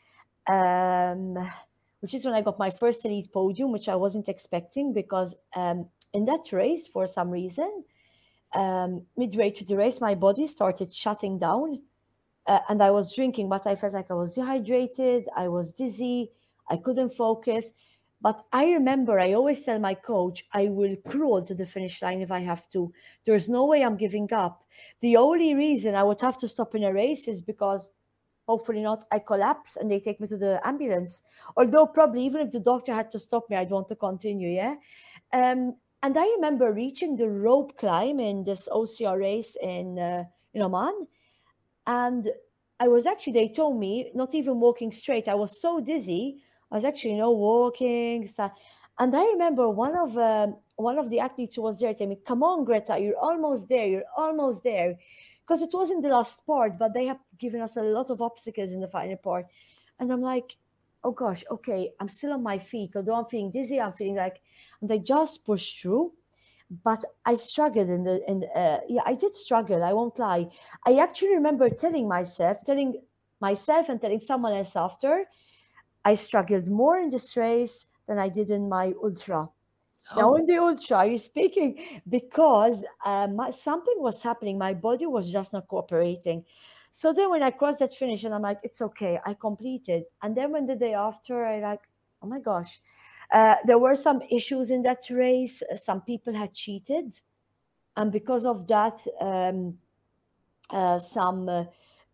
um, which is when I got my first elite podium, which I wasn't expecting, because um, in that race, for some reason, um, midway through the race, my body started shutting down, uh, and I was drinking, but I felt like I was dehydrated, I was dizzy, I couldn't focus. But I remember I always tell my coach, I will crawl to the finish line if I have to. There's no way I'm giving up. The only reason I would have to stop in a race is because, hopefully not, I collapse and they take me to the ambulance. Although probably even if the doctor had to stop me, I'd want to continue, yeah? Um, and I remember reaching the rope climb in this O C R race in, uh, in Oman. And I was actually, they told me, not even walking straight. I was so dizzy. I was actually, you know, walking. Stuff. And I remember one of um, one of the athletes who was there telling me, "Come on, Greta, you're almost there. You're almost there," because it wasn't the last part, but they have given us a lot of obstacles in the final part. And I'm like, "Oh gosh, okay, I'm still on my feet. Although I'm feeling dizzy, I'm feeling like," and I just pushed through. But I struggled in the in uh, yeah, I did struggle. I won't lie. I actually remember telling myself, telling myself, and telling someone else after, I struggled more in this race than I did in my ultra. Now, Oh, in the ultra, you're speaking because um, my, something was happening. My body was just not cooperating. So then when I crossed that finish and I'm like, it's okay, I completed. And then when the day after, I like, oh my gosh, uh, there were some issues in that race. Uh, Some people had cheated. And because of that, um, uh, some uh,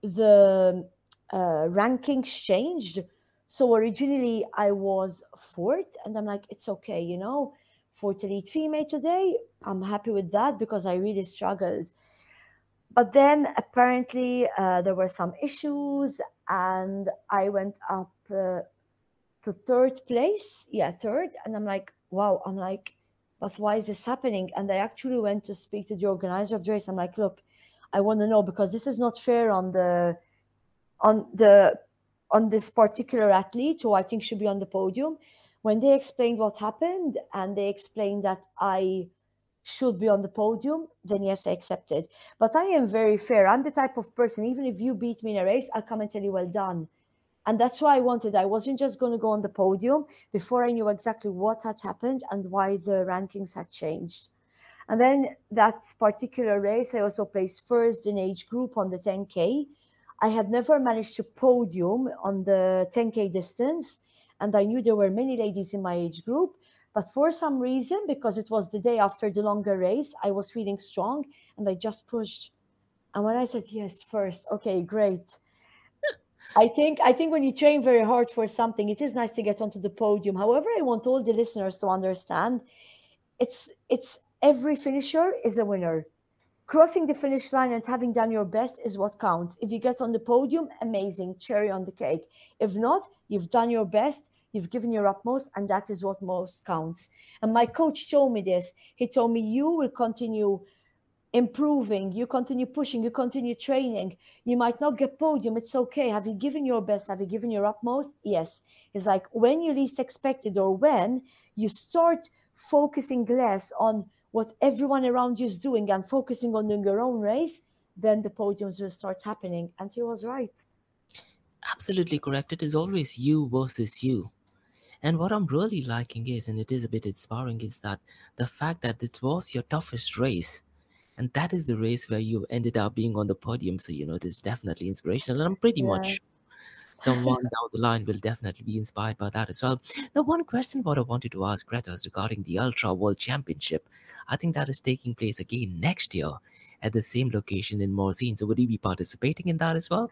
the uh, rankings changed. So originally I was fourth, and I'm like, it's okay, you know, fourth elite female today. I'm happy with that because I really struggled. But then apparently uh, there were some issues, and I went up uh, to third place. Yeah, third, and I'm like, wow. I'm like, but why is this happening? And I actually went to speak to the organizer of the race. I'm like, look, I want to know because this is not fair on the on the on this particular athlete who I think should be on the podium. When they explained what happened and they explained that I should be on the podium, then yes, I accepted. But I am very fair. I'm the type of person, even if you beat me in a race, I'll come and tell you well done. And that's why I wanted. I wasn't just going to go on the podium before I knew exactly what had happened and why the rankings had changed. And then that particular race, I also placed first in age group on the ten K. I had never managed to podium on the ten K distance, and I knew there were many ladies in my age group. But for some reason, because it was the day after the longer race, I was feeling strong and I just pushed. And when I said yes, first, okay, great. I think I think when you train very hard for something, it is nice to get onto the podium. However, I want all the listeners to understand it's it's every finisher is a winner. Crossing the finish line and having done your best is what counts. If you get on the podium, amazing, cherry on the cake. If not, you've done your best, you've given your utmost, and that is what most counts. And my coach told me this. He told me, you will continue improving, you continue pushing, you continue training. You might not get podium, it's okay. Have you given your best? Have you given your utmost? Yes. It's like when you least expected, or when you start focusing less on what everyone around you is doing and focusing on doing your own race, then the podiums will start happening. And he was right. absolutely correct. It is always you versus you. And what I'm really liking is, and it is a bit inspiring, is that the fact that it was your toughest race. And that is the race where you ended up being on the podium. So, you know, it is definitely inspirational. And I'm pretty Yeah. much someone down the line will definitely be inspired by that as well. Now, one question what I wanted to ask Greta is regarding the Ultra World Championship. I think that is taking place again next year at the same location in Morzine. So, would you be participating in that as well?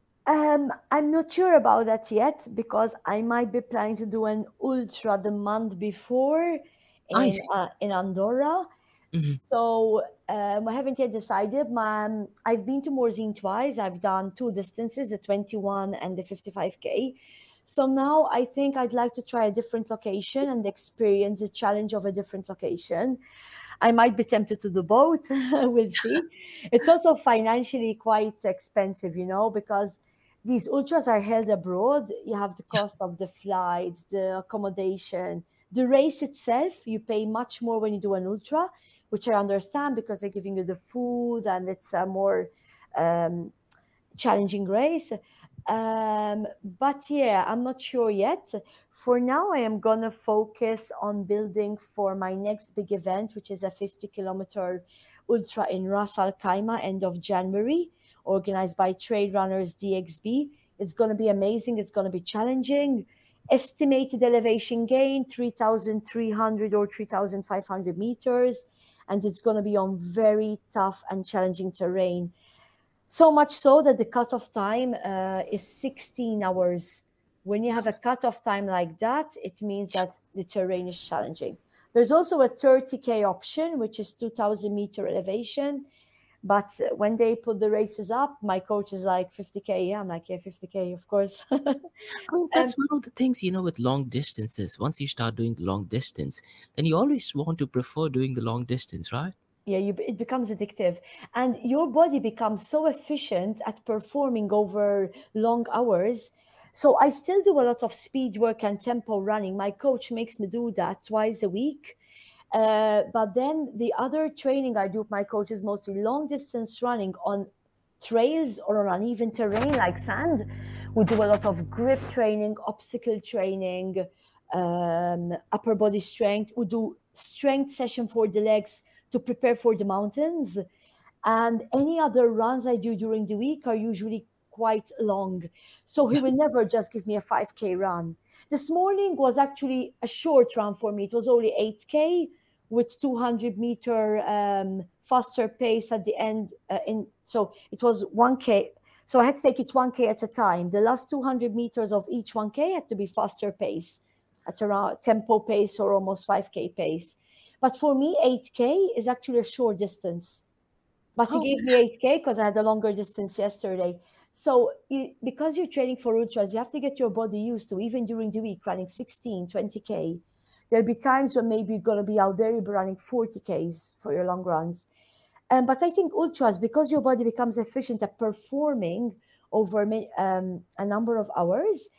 Um, I'm not sure about that yet because I might be planning to do an ultra the month before I in see. uh, in Andorra. Mhm. So um, I haven't yet decided. My, um, I've been to Morzine twice. I've done two distances, the twenty-one and the fifty-five K. So now I think I'd like to try a different location and experience the challenge of a different location. I might be tempted to do both. We'll see. It's also financially quite expensive, you know, because these ultras are held abroad. You have the Yeah, cost of the flights, the accommodation, the race itself. You pay much more when you do an ultra, which I understand because they're giving you the food and it's a more um, challenging race. Um, but yeah, I'm not sure yet. For now, I am gonna focus on building for my next big event, which is a fifty kilometer ultra in Ras Al Khaimah, end of January, organized by Trail Runners D X B. It's gonna be amazing. It's gonna be challenging. Estimated elevation gain three thousand three hundred or three thousand five hundred meters, and it's gonna be on very tough and challenging terrain. So much so that the cutoff time uh, is sixteen hours. When you have a cutoff time like that, it means that the terrain is challenging. There's also a thirty K option, which is two thousand meter elevation. But when they put the races up, my coach is like fifty K. Yeah, I'm like, yeah, fifty K, of course. I mean, um, that's one of the things, you know, with long distances. Once you start doing the long distance, then you always want to prefer doing the long distance, right? yeah, you, it becomes addictive, and your body becomes so efficient at performing over long hours. So I still do a lot of speed work and tempo running. My coach makes me do that twice a week. Uh, but then the other training I do with my coach is mostly long distance running on trails or on uneven terrain like sand. We do a lot of grip training, obstacle training, um, upper body strength. We do strength session for the legs to prepare for the mountains. And any other runs I do during the week are usually quite long. So he Yeah. will never just give me a five K run. This morning was actually a short run for me. It was only eight K with two hundred meter um, faster pace at the end. Uh, in So it was one K. So I had to take it one K at a time. The last two hundred meters of each one K had to be faster pace, at around tempo pace or almost five K pace. But for me, eight K is actually a short distance. But he Oh, gave me eight K because I had a longer distance yesterday. So you, because you're training for ultras, you have to get your body used to, even during the week, running sixteen, twenty K. There'll be times when maybe you're going to be out there, you'll be running forty Ks for your long runs. Um, but I think ultras, because your body becomes efficient at performing over um, a number of hours,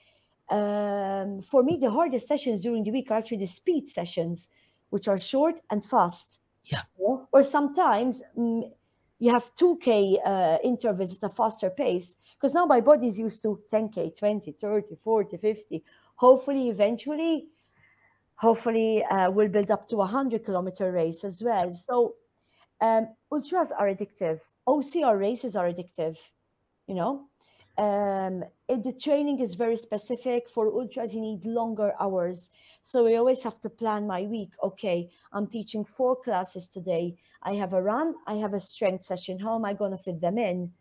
um, for me, the hardest sessions during the week are actually the speed sessions, which are short and fast. yeah. Or, or sometimes mm, you have two K uh, intervals at a faster pace, because now my body's used to ten K, twenty, thirty, forty, fifty. Hopefully, eventually, hopefully uh, we'll build up to a one hundred kilometer race as well. So um, ultras are addictive. O C R races are addictive, you know. Um, it, the training is very specific. For ultras, you need longer hours. So I always have to plan my week. Okay, I'm teaching four classes today. I have a run, I have a strength session. How am I going to fit them in?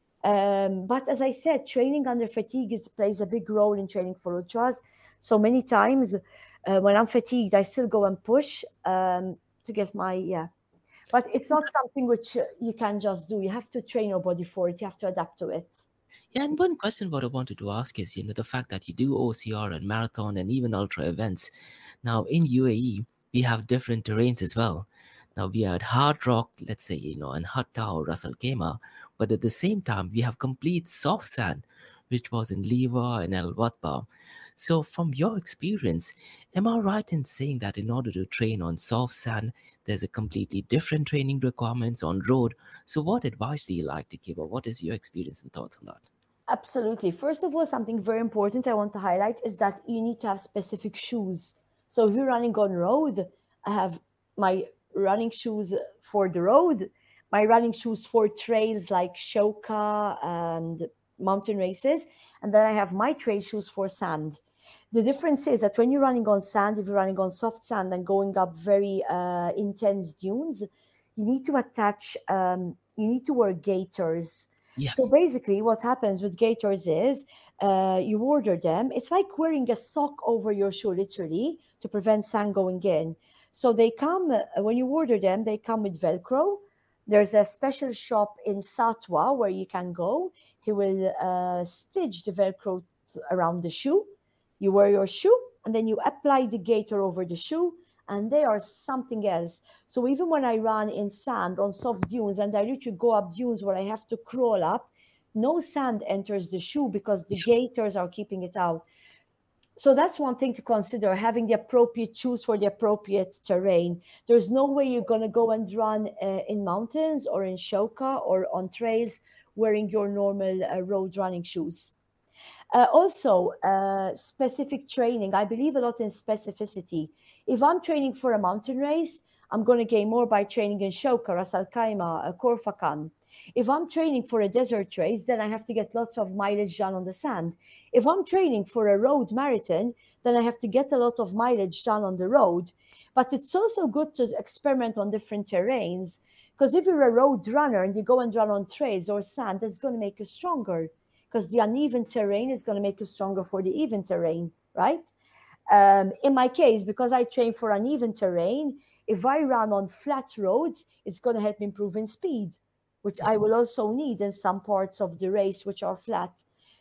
Um, but as I said, training under fatigue is, plays a big role in training for ultras. So many times uh, when I'm fatigued, I still go and push um, to get my, yeah. But it's not something which uh, you can just do. You have to train your body for it. You have to adapt to it. Yeah, and one question what I wanted to ask is, you know, the fact that you do O C R and marathon and even ultra events. Now in U A E, we have different terrains as well. Now we had hard rock, let's say, you know, and Hatta or Ras Al Khaimah, but at the same time we have complete soft sand, which was in Liva and El Watba. So from your experience, am I right in saying that in order to train on soft sand, there's a completely different training requirements on road? So what advice do you like to give, or what is your experience and thoughts on that? Absolutely. First of all, something very important I want to highlight is that you need to have specific shoes. So if you're running on road, I have my running shoes for the road, my running shoes for trails like Shoka and mountain races, and then I have my trail shoes for sand. The difference is that when you're running on sand, if you're running on soft sand and going up very uh, intense dunes, you need to attach, um, you need to wear gaiters. Yeah. So basically, what happens with gaiters is uh, you order them. It's like wearing a sock over your shoe, literally, to prevent sand going in. So they come, uh, when you order them, they come with Velcro. There's a special shop in Satwa where you can go. He will uh, stitch the Velcro around the shoe. You wear your shoe, and then you apply the gaiter over the shoe, and they are something else. So even when I run in sand on soft dunes and I literally go up dunes where I have to crawl up, no sand enters the shoe because the gaiters are keeping it out. So that's one thing to consider, having the appropriate shoes for the appropriate terrain. There's no way you're going to go and run uh, in mountains or in Shoka or on trails wearing your normal uh, road running shoes. Uh, also, uh, specific training. I believe a lot in specificity. If I'm training for a mountain race, I'm going to gain more by training in Shoka, Ras Al Khaimah, uh, Korfakan. If I'm training for a desert race, then I have to get lots of mileage done on the sand. If I'm training for a road marathon, then I have to get a lot of mileage done on the road. But it's also good to experiment on different terrains, because if you're a road runner and you go and run on trails or sand, that's going to make you stronger, because the uneven terrain is going to make you stronger for the even terrain, right? Um, in my case, because I train for uneven terrain, if I run on flat roads, it's going to help me improve in speed. which Yeah. I will also need in some parts of the race, which are flat.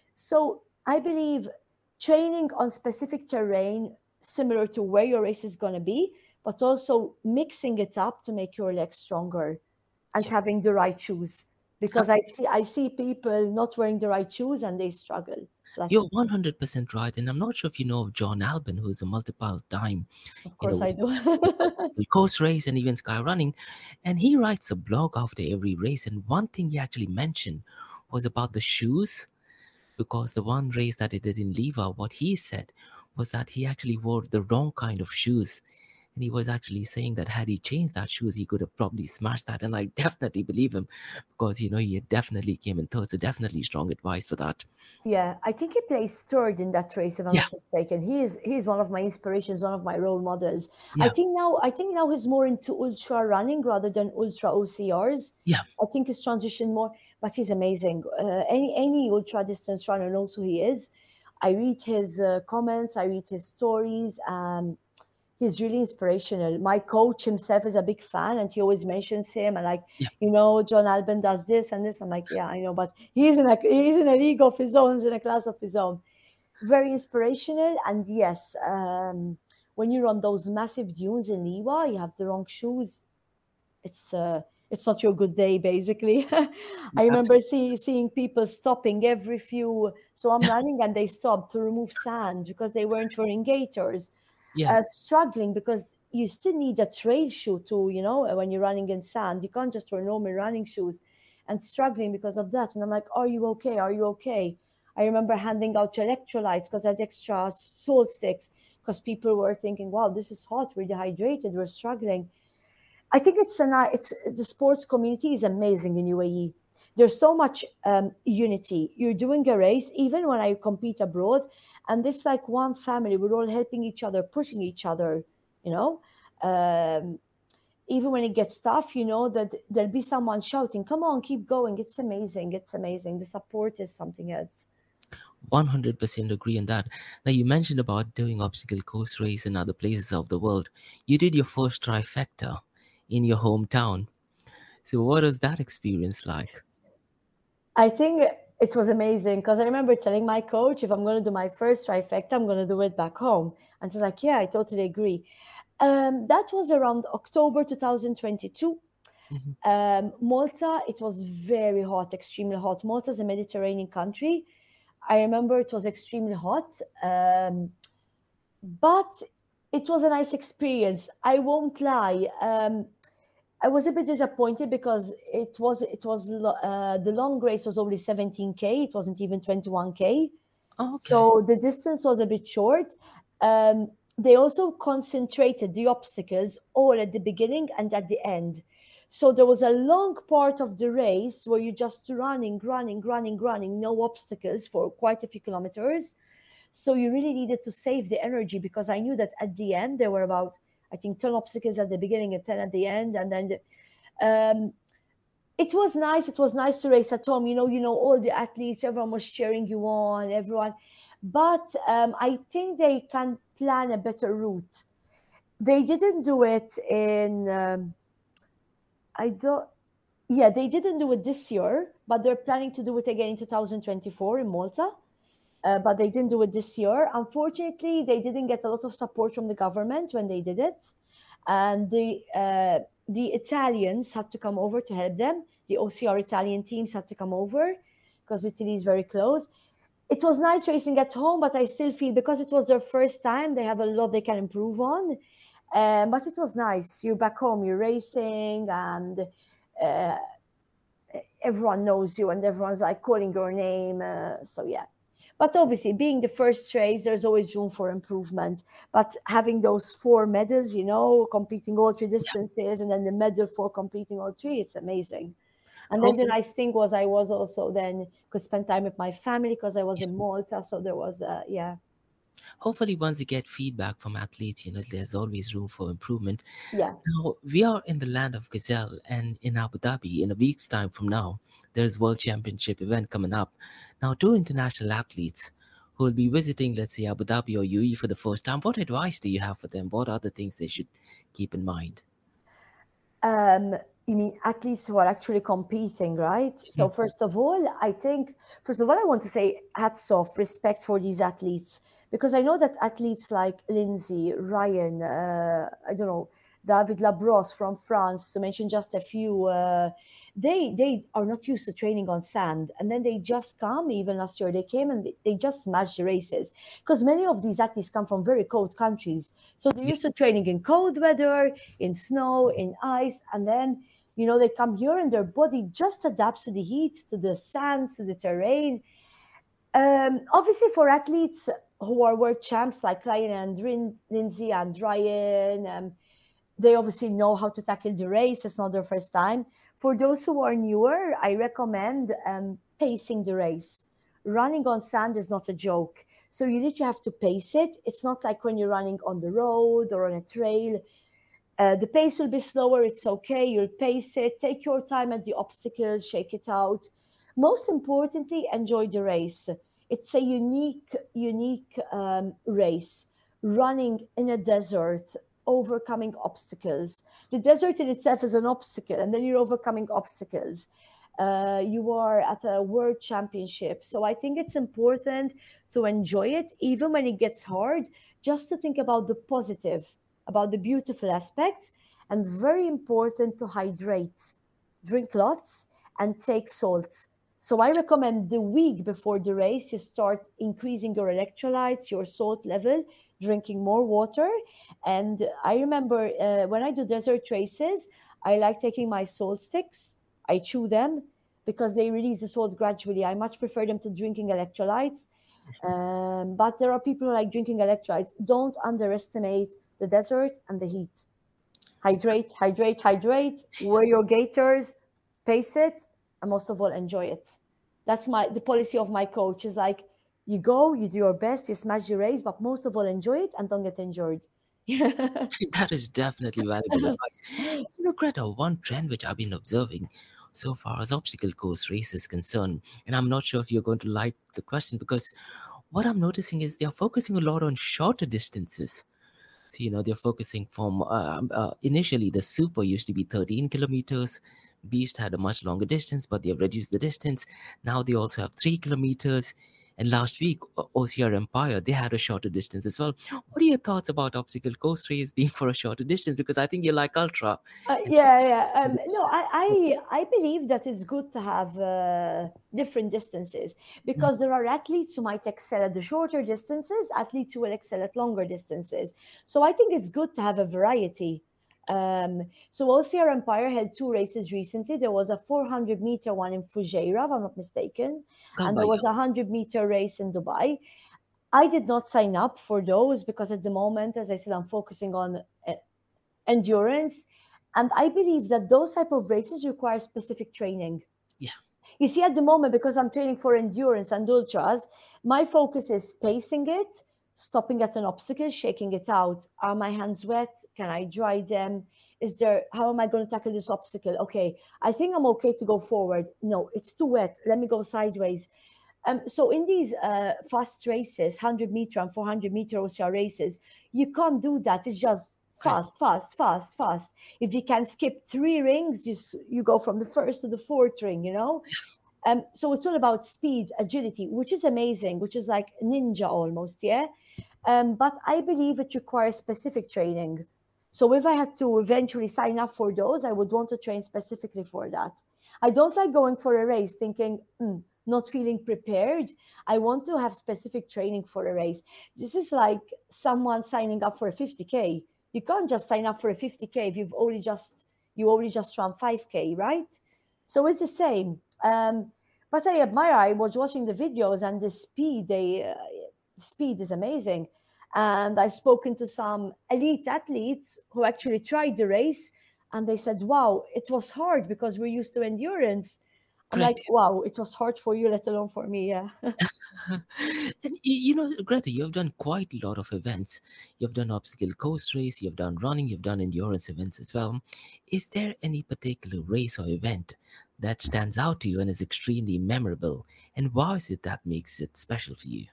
So I believe training on specific terrain, similar to where your race is going to be, but also mixing it up to make your legs stronger and Yeah. having the right shoes. Because I see I see people not wearing the right shoes and they struggle. So that's You're it. one hundred percent right. And I'm not sure if you know of John Albin, who's a multiple time, Of you course know, I do. obstacle course race and even sky running. And he writes a blog after every race. And one thing he actually mentioned was about the shoes, because the one race that he did in Liva, what he said was that he actually wore the wrong kind of shoes. And he was actually saying that had he changed that shoes, he could have probably smashed that. And I definitely believe him, because, you know, he definitely came in third. So definitely strong advice for that. Yeah, I think he placed third in that race, if I'm Yeah. not mistaken. He is he's one of my inspirations, one of my role models. I Yeah. think now I think now he's more into ultra running rather than ultra O C Rs. Yeah. I think he's transitioned more, but he's amazing. Uh, any any ultra distance runner knows who he is. I read his uh, comments, I read his stories. Um, he's really inspirational. My coach himself is a big fan, and he always mentions him. And like, Yeah. you know, John Albin does this and this. I'm like, yeah, I know, but he's in a he's in a league of his own, he's in a class of his own. Very inspirational. And yes, um, when you're on those massive dunes in Liwa, you have the wrong shoes. It's uh, it's not your good day, basically. I remember see, seeing people stopping every few. So I'm running, and they stopped to remove sand because they weren't wearing gaiters, Yeah. uh, struggling because you still need a trail shoe to, you know, when you're running in sand. You can't just wear normal running shoes, and struggling because of that. And I'm like, are you okay? Are you okay? I remember handing out electrolytes because I had extra salt sticks because people were thinking, wow, this is hot. We're dehydrated. We're struggling. I think it's an it's the sports community is amazing in U A E. There's so much um, unity. You're doing a race, even when I compete abroad, and it's like one family. We're all helping each other, pushing each other. You know, um, even when it gets tough, you know that there'll be someone shouting, "Come on, keep going!" It's amazing. It's amazing. The support is something else. one hundred percent agree on that. Now, you mentioned about doing obstacle course race in other places of the world. You did your first trifecta in your hometown. So, what was that experience like? I think it was amazing because I remember telling my coach, if I'm going to do my first trifecta, I'm going to do it back home. And she's like, yeah, I totally agree. Um, that was around October two thousand twenty-two. Mm-hmm. Um, Malta, it was very hot, extremely hot. Malta is a Mediterranean country. I remember it was extremely hot, um, but it was a nice experience. I won't lie. Um, I was a bit disappointed because it was it was uh, the long race was only seventeen K. It wasn't even twenty-one K. Oh, okay. So the distance was a bit short. Um, they also concentrated the obstacles all at the beginning and at the end. So there was a long part of the race where you're just running, running, running, running, no obstacles for quite a few kilometers. So you really needed to save the energy because I knew that at the end there were about, I think, ten obstacles at the beginning and ten at the end. And then the, um, it was nice. It was nice to race at home. You know, you know, all the athletes, everyone was cheering you on, everyone. But um, I think they can plan a better route. They didn't do it in, um, I don't, yeah, they didn't do it this year, but they're planning to do it again in two thousand twenty-four in Malta. Uh, but they didn't do it this year. Unfortunately, they didn't get a lot of support from the government when they did it. And the uh, the Italians had to come over to help them. The O C R Italian teams had to come over because Italy is very close. It was nice racing at home, but I still feel because it was their first time, they have a lot they can improve on. Um, but it was nice. You're back home, you're racing, and uh, everyone knows you, and everyone's like calling your name. Uh, so yeah. But obviously, being the first race, there's always room for improvement. But having those four medals, you know, completing all three distances, and then the medal for completing all three, it's amazing. And then the Hopefully, nice thing was I was also then could spend time with my family because I was yeah. in Malta. So there was, uh, yeah. Hopefully, once you get feedback from athletes, you know, there's always room for improvement. Yeah. Now, we are in the land of gazelle, and in Abu Dhabi, in a week's time from now, there's World Championship event coming up. Now, two international athletes who will be visiting, let's say, Abu Dhabi or U A E for the first time, what advice do you have for them? What are the things they should keep in mind? Um, you mean athletes who are actually competing, right? So first of all, I think first of all I want to say hats off, respect for these athletes, because I know that athletes like Lindsay, Ryan, uh, I don't know, David Labrosse from France, to mention just a few, uh, they they are not used to training on sand, and then they just come. Even last year, they came and they, they just smashed the races, because many of these athletes come from very cold countries, so they're used to training in cold weather, in snow, in ice, and then you know they come here and their body just adapts to the heat, to the sands, to the terrain. Um, obviously, for athletes who are world champs like Ryan and Rin, Lindsay and Ryan, um, they obviously know how to tackle the race. It's not their first time. For those who are newer, I recommend um, pacing the race. Running on sand is not a joke. So you literally have to pace it. It's not like when you're running on the road or on a trail. Uh, the pace will be slower. It's okay. You'll pace it. Take your time at the obstacles. Shake it out. Most importantly, enjoy the race. It's a unique, unique um, race. Running in a desert, overcoming obstacles. The desert in itself is an obstacle, and then you're overcoming obstacles. Uh, you are at a world championship. So I think it's important to enjoy it, even when it gets hard, just to think about the positive, about the beautiful aspects, and very important to hydrate, drink lots, and take salt. So I recommend the week before the race, you start increasing your electrolytes, your salt level, drinking more water. And I remember uh, when I do desert races, I like taking my salt sticks. I chew them because they release the salt gradually. I much prefer them to drinking electrolytes. Um, but there are people who like drinking electrolytes. Don't underestimate the desert and the heat. Hydrate, hydrate, hydrate. Wear your gaiters, pace it, and most of all, enjoy it. That's my the policy of my coach is like, you go, you do your best, you smash your race, but most of all, enjoy it and don't get injured. That is definitely valuable advice. And you know, Greta, one trend which I've been observing so far as obstacle course race is concerned, and I'm not sure if you're going to like the question, because what I'm noticing is they're focusing a lot on shorter distances. So, you know, they're focusing from uh, uh, initially the super used to be thirteen kilometers. Beast had a much longer distance, but they've reduced the distance. Now they also have three kilometers. And last week, O- OCR Empire, they had a shorter distance as well. What are your thoughts about obstacle course race being for a shorter distance? Because I think you like ultra. Uh, yeah, yeah. Um, no, I, I, I believe that it's good to have uh, different distances, because there are athletes who might excel at the shorter distances, athletes who will excel at longer distances. So I think it's good to have a variety. Um, so O C R Empire held two races recently. There was a four hundred meter one in Fujairah, if I'm not mistaken, and there Kabaya. was a one hundred meter race in Dubai. I did not sign up for those because at the moment, as I said, I'm focusing on uh, endurance. And I believe that those type of races require specific training. Yeah. You see, at the moment, because I'm training for endurance and ultras, my focus is pacing it, stopping at an obstacle, shaking it out. Are my hands wet? Can I dry them? Is there, how am I going to tackle this obstacle? Okay, I think I'm okay to go forward. No, it's too wet. Let me go sideways. Um, so in these uh, fast races, one hundred meter and four hundred meter O C R races, you can't do that. It's just Correct. fast, fast, fast, fast. If you can skip three rings, you, s- you go from the first to the fourth ring, you know? Um, so it's all about speed, agility, which is amazing, which is like ninja almost, yeah? Um, but I believe it requires specific training. So if I had to eventually sign up for those, I would want to train specifically for that. I don't like going for a race thinking, "Hmm, not feeling prepared." I want to have specific training for a race. This is like someone signing up for a fifty K. You can't just sign up for a fifty K if you've already just you already just run five K, right? So it's the same. Um, but I admire. I was watching the videos and the speed. They uh, speed is amazing. And I've spoken to some elite athletes who actually tried the race, and they said, "Wow, it was hard because we're used to endurance." I'm like, Correct. "Wow, it was hard for you, let alone for me." Yeah. And y- you know, Greta, you've done quite a lot of events. You've done obstacle course race, you've done running, you've done endurance events as well. Is there any particular race or event that stands out to you and is extremely memorable? And why is it that makes it special for you?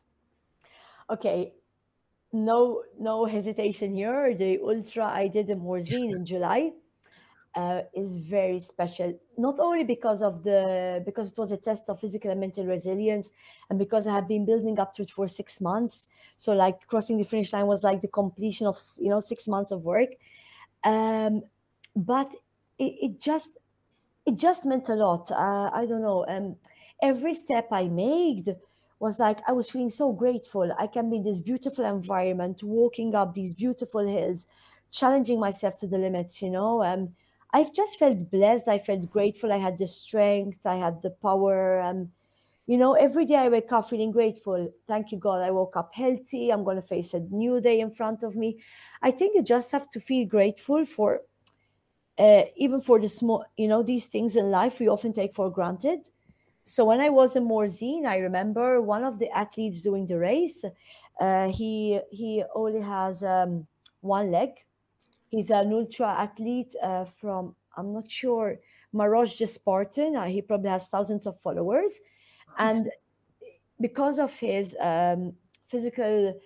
Okay. No, no hesitation here. The ultra I did in Morzine in July. uh, is very special. Not only because of the because it was a test of physical and mental resilience, and because I have been building up to it for six months. So like crossing the finish line was like the completion of you know six months of work. Um, but it, it just it just meant a lot. Uh, I don't know. Um, every step I made was like I was feeling so grateful. I can be in this beautiful environment, walking up these beautiful hills, challenging myself to the limits. You know, um, I've just felt blessed. I felt grateful. I had the strength. I had the power. Um, you know, every day I wake up feeling grateful. Thank you, God. I woke up healthy. I'm going to face a new day in front of me. I think you just have to feel grateful for uh, even for the small, you know, these things in life we often take for granted. So when I was in Morzine, I remember one of the athletes doing the race. Uh, he he only has um, one leg. He's an ultra athlete uh, from I'm not sure Maroš Spartan. Uh, he probably has thousands of followers, and because of his um, physical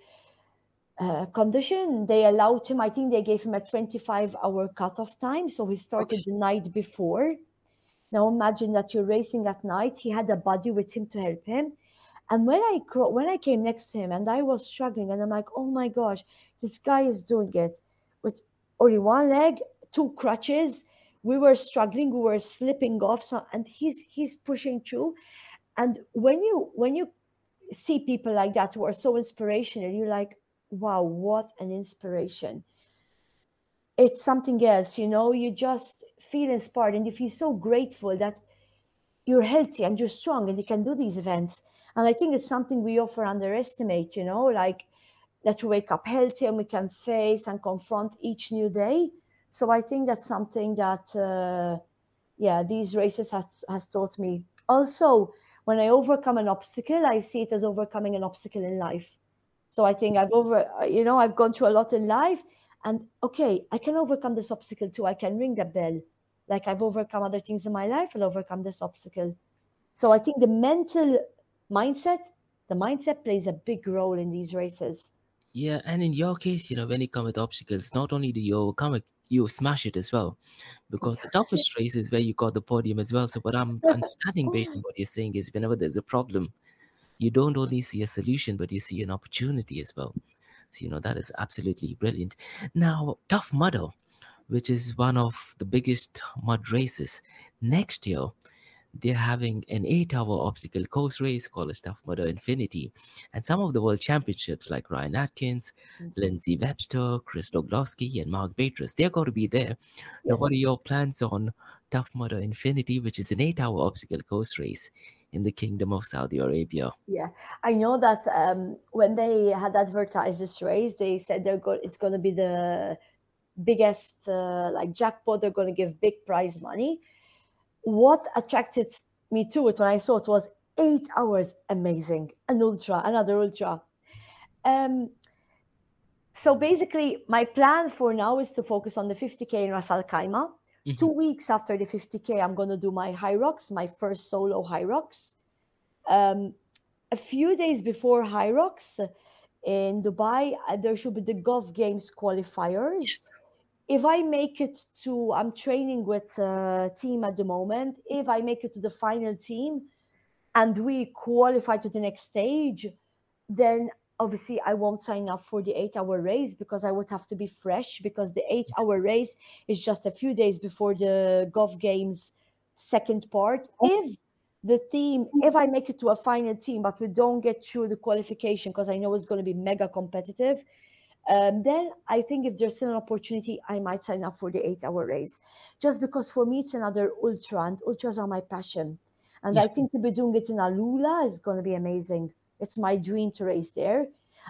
uh, condition, they allowed him, I think they gave him a twenty-five hour cutoff time. So he started Okay. the night before. Now imagine that you're racing at night. He had a buddy with him to help him. And when I cro- when I came next to him and I was struggling, and I'm like, oh my gosh, this guy is doing it with only one leg, two crutches. We were struggling, we were slipping off, so, and he's he's pushing through. And when you when you see people like that who are so inspirational, you're like, wow, what an inspiration. It's something else, you know, you just feel inspired and you feel so grateful that you're healthy and you're strong and you can do these events. And I think it's something we often underestimate, you know, like that we wake up healthy and we can face and confront each new day. So I think that's something that, uh, yeah, these races has, has taught me. Also, when I overcome an obstacle, I see it as overcoming an obstacle in life. So I think I've over, you know, I've gone through a lot in life, and okay, I can overcome this obstacle too. I can ring the bell, like I've overcome other things in my life. I'll overcome this obstacle. So I think the mental mindset, the mindset plays a big role in these races. Yeah, and in your case, you know, when you come with obstacles, not only do you overcome it, you smash it as well. Because the toughest race is where you got the podium as well. So what I'm understanding based on what you're saying is whenever there's a problem, you don't only see a solution, but you see an opportunity as well. So, you know, that is absolutely brilliant. Now, Tough Mudder, which is one of the biggest mud races, next year, they're having an eight hour obstacle course race called a Tough Mudder Infinity. And some of the world championships like Ryan Atkins, Lindsay Webster, Chris Loglowski, and Mark Beatrice, they're going to be there. Now, what Yes. are your plans on Tough Mudder Infinity, which is an eight hour obstacle course race in the Kingdom of Saudi Arabia? Yeah, I know that um, when they had advertised this race, they said they're go- it's going to be the biggest uh, like jackpot. They're going to give big prize money. What attracted me to it when I saw it was eight hours, amazing, an ultra, another ultra. Um, so basically, my plan for now is to focus on the fifty K in Ras Al Khaimah. Mhm. Two weeks after the fifty K, I'm going to do my High Rocks, my first solo High Rocks. Um, a few days before High Rocks in Dubai, uh, there should be the Gulf Games qualifiers. If I make it to, I'm training with a team at the moment. If I make it to the final team and we qualify to the next stage, then obviously I won't sign up for the eight hour race because I would have to be fresh, because the eight hour race is just a few days before the Gulf Games second part. If the team, if I make it to a final team, but we don't get through the qualification, because I know it's going to be mega competitive, um, then I think if there's still an opportunity, I might sign up for the eight hour race. Just because for me, it's another ultra, and ultras are my passion. And Yeah. I think to be doing it in Alula is going to be amazing. It's my dream to race there.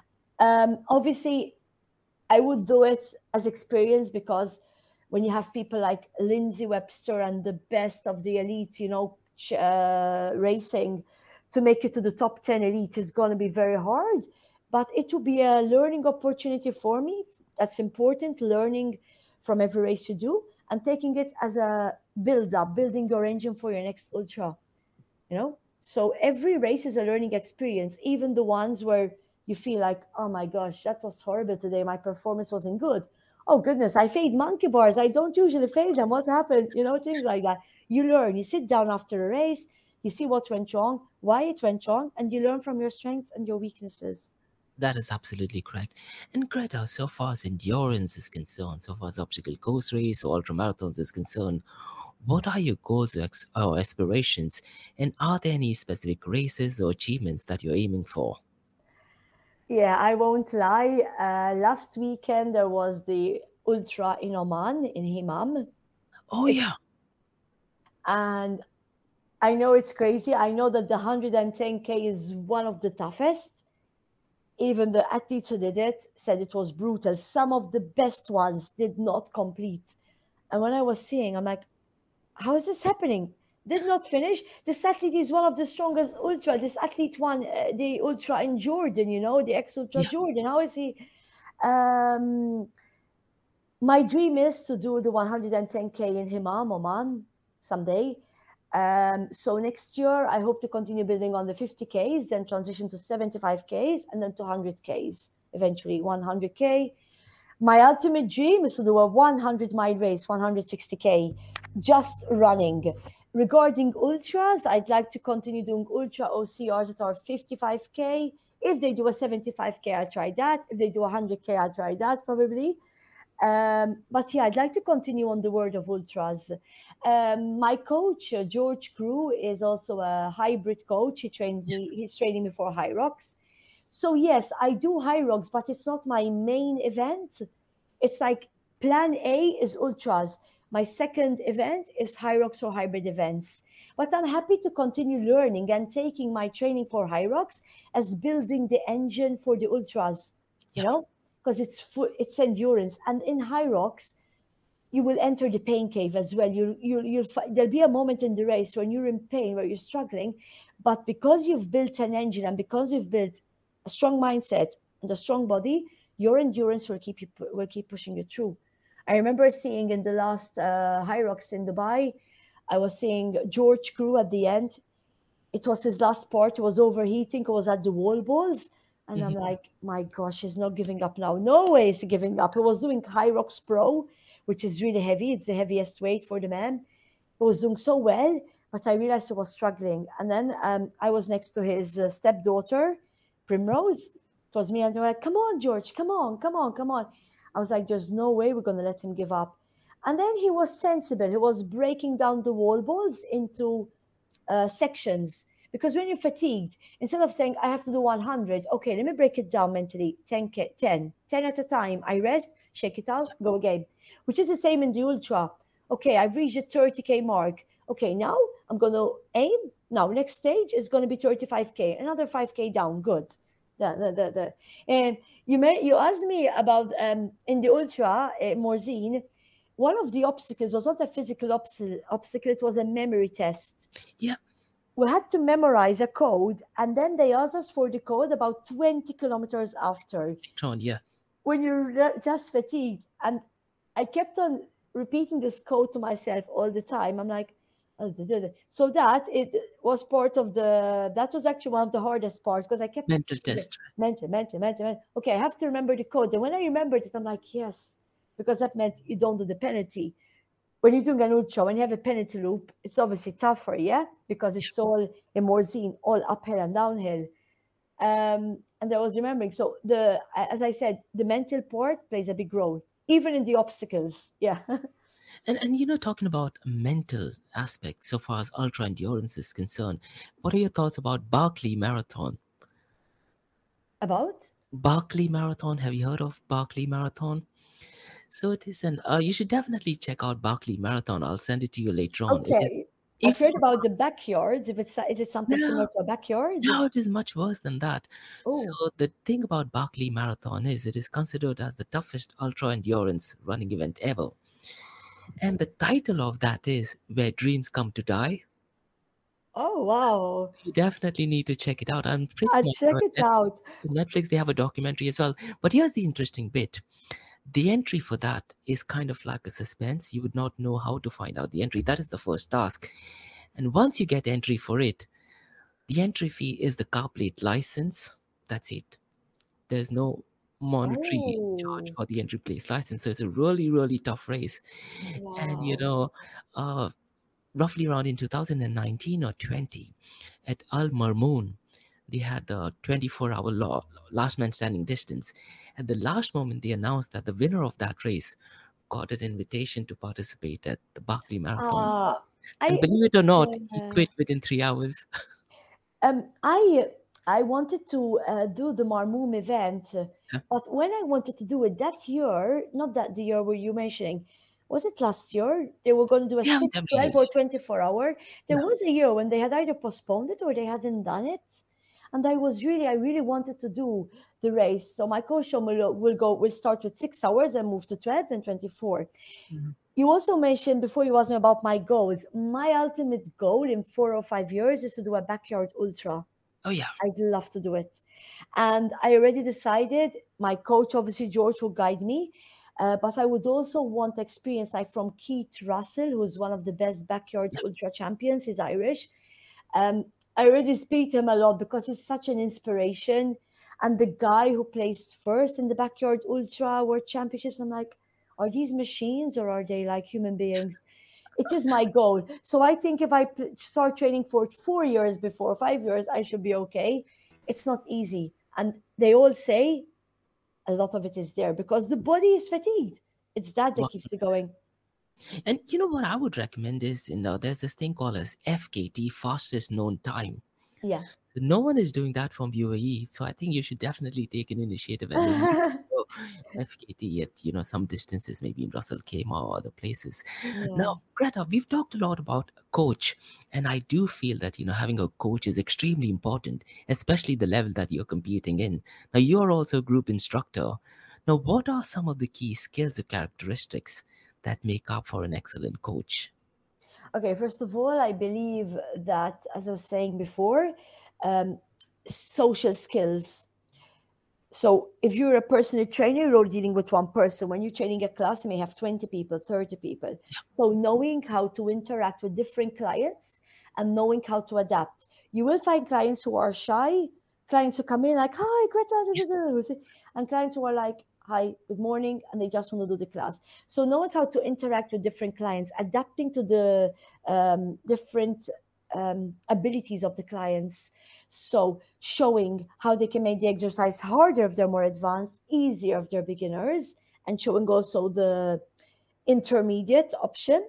Um, obviously, I would do it as experience, because when you have people like Lindsay Webster and the best of the elite, you know, uh, racing, to make it to the top ten elite is going to be very hard. But it will be a learning opportunity for me. That's important, learning from every race you do and taking it as a build up, building your engine for your next ultra, you know? So every race is a learning experience, even the ones where you feel like, oh my gosh, that was horrible today. My performance wasn't good. oh goodness, I fade monkey bars. I don't usually fade them. What happened? You know, things like that. You learn. You sit down after a race. You see what went wrong, why it went wrong, and you learn from your strengths and your weaknesses. That is absolutely correct. And Greta, so far as endurance is concerned, so far as obstacle course race or ultramarathons is concerned, what are your goals or, ex- or aspirations? And are there any specific races or achievements that you're aiming for? Yeah, I won't lie. Uh, last weekend there was the ultra in Oman in Himam, Oh, it's, yeah. and I know it's crazy. I know that the one hundred ten K is one of the toughest. Even the athletes who did it said it was brutal. Some of the best ones did not complete. And when I was seeing, I'm like, how is this happening? Did not finish. This athlete is one of the strongest ultra. This athlete won uh, the ultra in Jordan, you know, the ex ultra Yeah. Jordan. How is he? Um, my dream is to do the one hundred ten K in Himam, Oman, someday. Um, so next year, I hope to continue building on the fifty Ks, then transition to seventy-five Ks, and then to one hundred Ks, eventually one hundred K. My ultimate dream is to do a one hundred mile race, one hundred sixty K, just running. Regarding ultras, I'd like to continue doing ultra O C Rs that are fifty-five K. If they do a seventy-five K, I'll try that. If they do one hundred K, I'll try that probably. Um, but yeah, I'd like to continue on the word of ultras. Um, my coach, uh, George Crew, is also a hybrid coach. He trained me, Yes. he's training me for High Rocks. So yes, I do High Rocks, but it's not my main event. It's like plan A is ultras. My second event is High Rocks or hybrid events. But I'm happy to continue learning and taking my training for High Rocks as building the engine for the ultras, you Yeah. know, because it's full, it's endurance. And in High Rocks, you will enter the pain cave as well. You you you'll fi- there'll be a moment in the race when you're in pain, where you're struggling, but because you've built an engine and because you've built a strong mindset and a strong body, your endurance will keep you pu- will keep pushing you through. I remember seeing in the last uh, High Rocks in Dubai, I was seeing George Crew at the end. It was his last part. He was overheating. He was at the wall balls. And I'm Mhm. like, my gosh, he's not giving up now. No way he's giving up. He was doing High Rocks Pro, which is really heavy. It's the heaviest weight for the man. He was doing so well, but I realized he was struggling. And then um, I was next to his uh, stepdaughter, Primrose. It was me, and they were like, come on, George, come on, come on, come on. I was like, there's no way we're going to let him give up. And then he was sensible. He was breaking down the wall balls into uh, sections. Because when you're fatigued, instead of saying, I have to do one hundred, okay, let me break it down mentally ten, K, ten, ten at a time. I rest, shake it out, go again, which is the same in the ultra. Okay, I've reached the thirty K mark. Okay, now I'm going to aim. Now, next stage is going to be thirty-five K, another five K down. Good. The, the, the, the. And you may, you asked me about um, in the ultra, uh, Morzine, one of the obstacles was not a physical obs- obstacle, it was a memory test. Yeah. We had to memorize a code, and then they asked us for the code about twenty kilometers after Tron, yeah. when you're re- just fatigued. And I kept on repeating this code to myself all the time. I'm like, "Oh, duh, duh, duh." So that it was part of the, that was actually one of the hardest parts, because I kept Mental okay, test. mental, mental, mental, mental. Okay, I have to remember the code. And when I remembered it, I'm like, yes, because that meant you don't do the penalty. When you're doing an ultra, when you have a penalty loop, it's obviously tougher, yeah, because it's all in Morzine, all uphill and downhill. Um, and I was remembering, so the as I said, the mental part plays a big role, even in the obstacles. Yeah. And and you know, talking about mental aspects, so far as ultra endurance is concerned, what are your thoughts about Barkley Marathon? About? Barkley Marathon. Have you heard of Barkley Marathon? So it is an. Uh, you should definitely check out Barkley Marathon. I'll send it to you later on. It is. Okay. I've If heard about the backyards. If it's is it something similar no, to a backyard? no, it is much worse than that. So Oh, the thing about Barkley Marathon is it is considered as the toughest ultra endurance running event ever. And the title of that is Where Dreams Come to Die. oh wow. You definitely need to check it out. I'm pretty I'll much check sure it out. Netflix, Netflix, they have a documentary as well. But here's the interesting bit. The entry for that is kind of like a suspense. You would not know how to find out the entry. That is the first task. And once you get entry for it, the entry fee is the car plate license. That's it. There's no monetary charge Oh, for the entry place license. So it's a really, really tough race. And, you wow. know, uh, roughly around in two thousand nineteen or twenty, at Al Marmoon, they had a twenty-four hour law, last man standing distance. At the last moment, they announced that the winner of that race got an invitation to participate at the Barkley Marathon. Uh, And I believe it or not, he uh, quit within three hours. um I I wanted to uh, do the Marmoom event, uh, Yeah. but when I wanted to do it that year, not that the year were you mentioning, was it last year? They were going to do a Yeah, six, twelve, definitely. or twenty-four hour. There Yeah. was a year when they had either postponed it or they hadn't done it. And I was really, I really wanted to do the race. So my coach will, will go, will start with six hours and move to twelve and twenty-four. Mhm. You also mentioned before you asked me about my goals. My ultimate goal in four or five years is to do a backyard ultra. Oh, yeah. I'd love to do it. And I already decided, my coach, obviously, George, will guide me. Uh, but I would also want experience like from Keith Russell, who's one of the best backyard Yeah. ultra champions. He's Irish. Um, I already speak to him a lot because he's such an inspiration. And the guy who placed first in the backyard ultra world championships, I'm like, are these machines or are they like human beings? It is my goal. So I think if I pl- start training for four years before five years, I should be okay. It's not easy. And they all say a lot of it is there because the body is fatigued. It's that that Well, keeps it going. and you know what I would recommend is, you know, there's this thing called as F K T, fastest known time. Yeah. So no one is doing that from U A E. So I think you should definitely take an initiative and then go F K T at, you know, some distances, maybe in Russell Kema or other places. Yeah. Now, Greta, we've talked a lot about a coach, and I do feel that, you know, having a coach is extremely important, especially the level that you're competing in. Now, you're also a group instructor. Now, what are some of the key skills or characteristics that make up for an excellent coach? Okay, first of all, I believe that, as I was saying before, um, social skills. So if you're a personal trainer, you're dealing with one person. When you're training a class, you may have twenty people, thirty people. So knowing how to interact with different clients and knowing how to adapt. You will find clients who are shy, clients who come in like, hi, Greta, da, da, da," and clients who are like, hi, good morning, and they just want to do the class. So knowing how to interact with different clients, adapting to the um, different um, abilities of the clients. So showing how they can make the exercise harder if they're more advanced, easier if they're beginners, and showing also the intermediate option.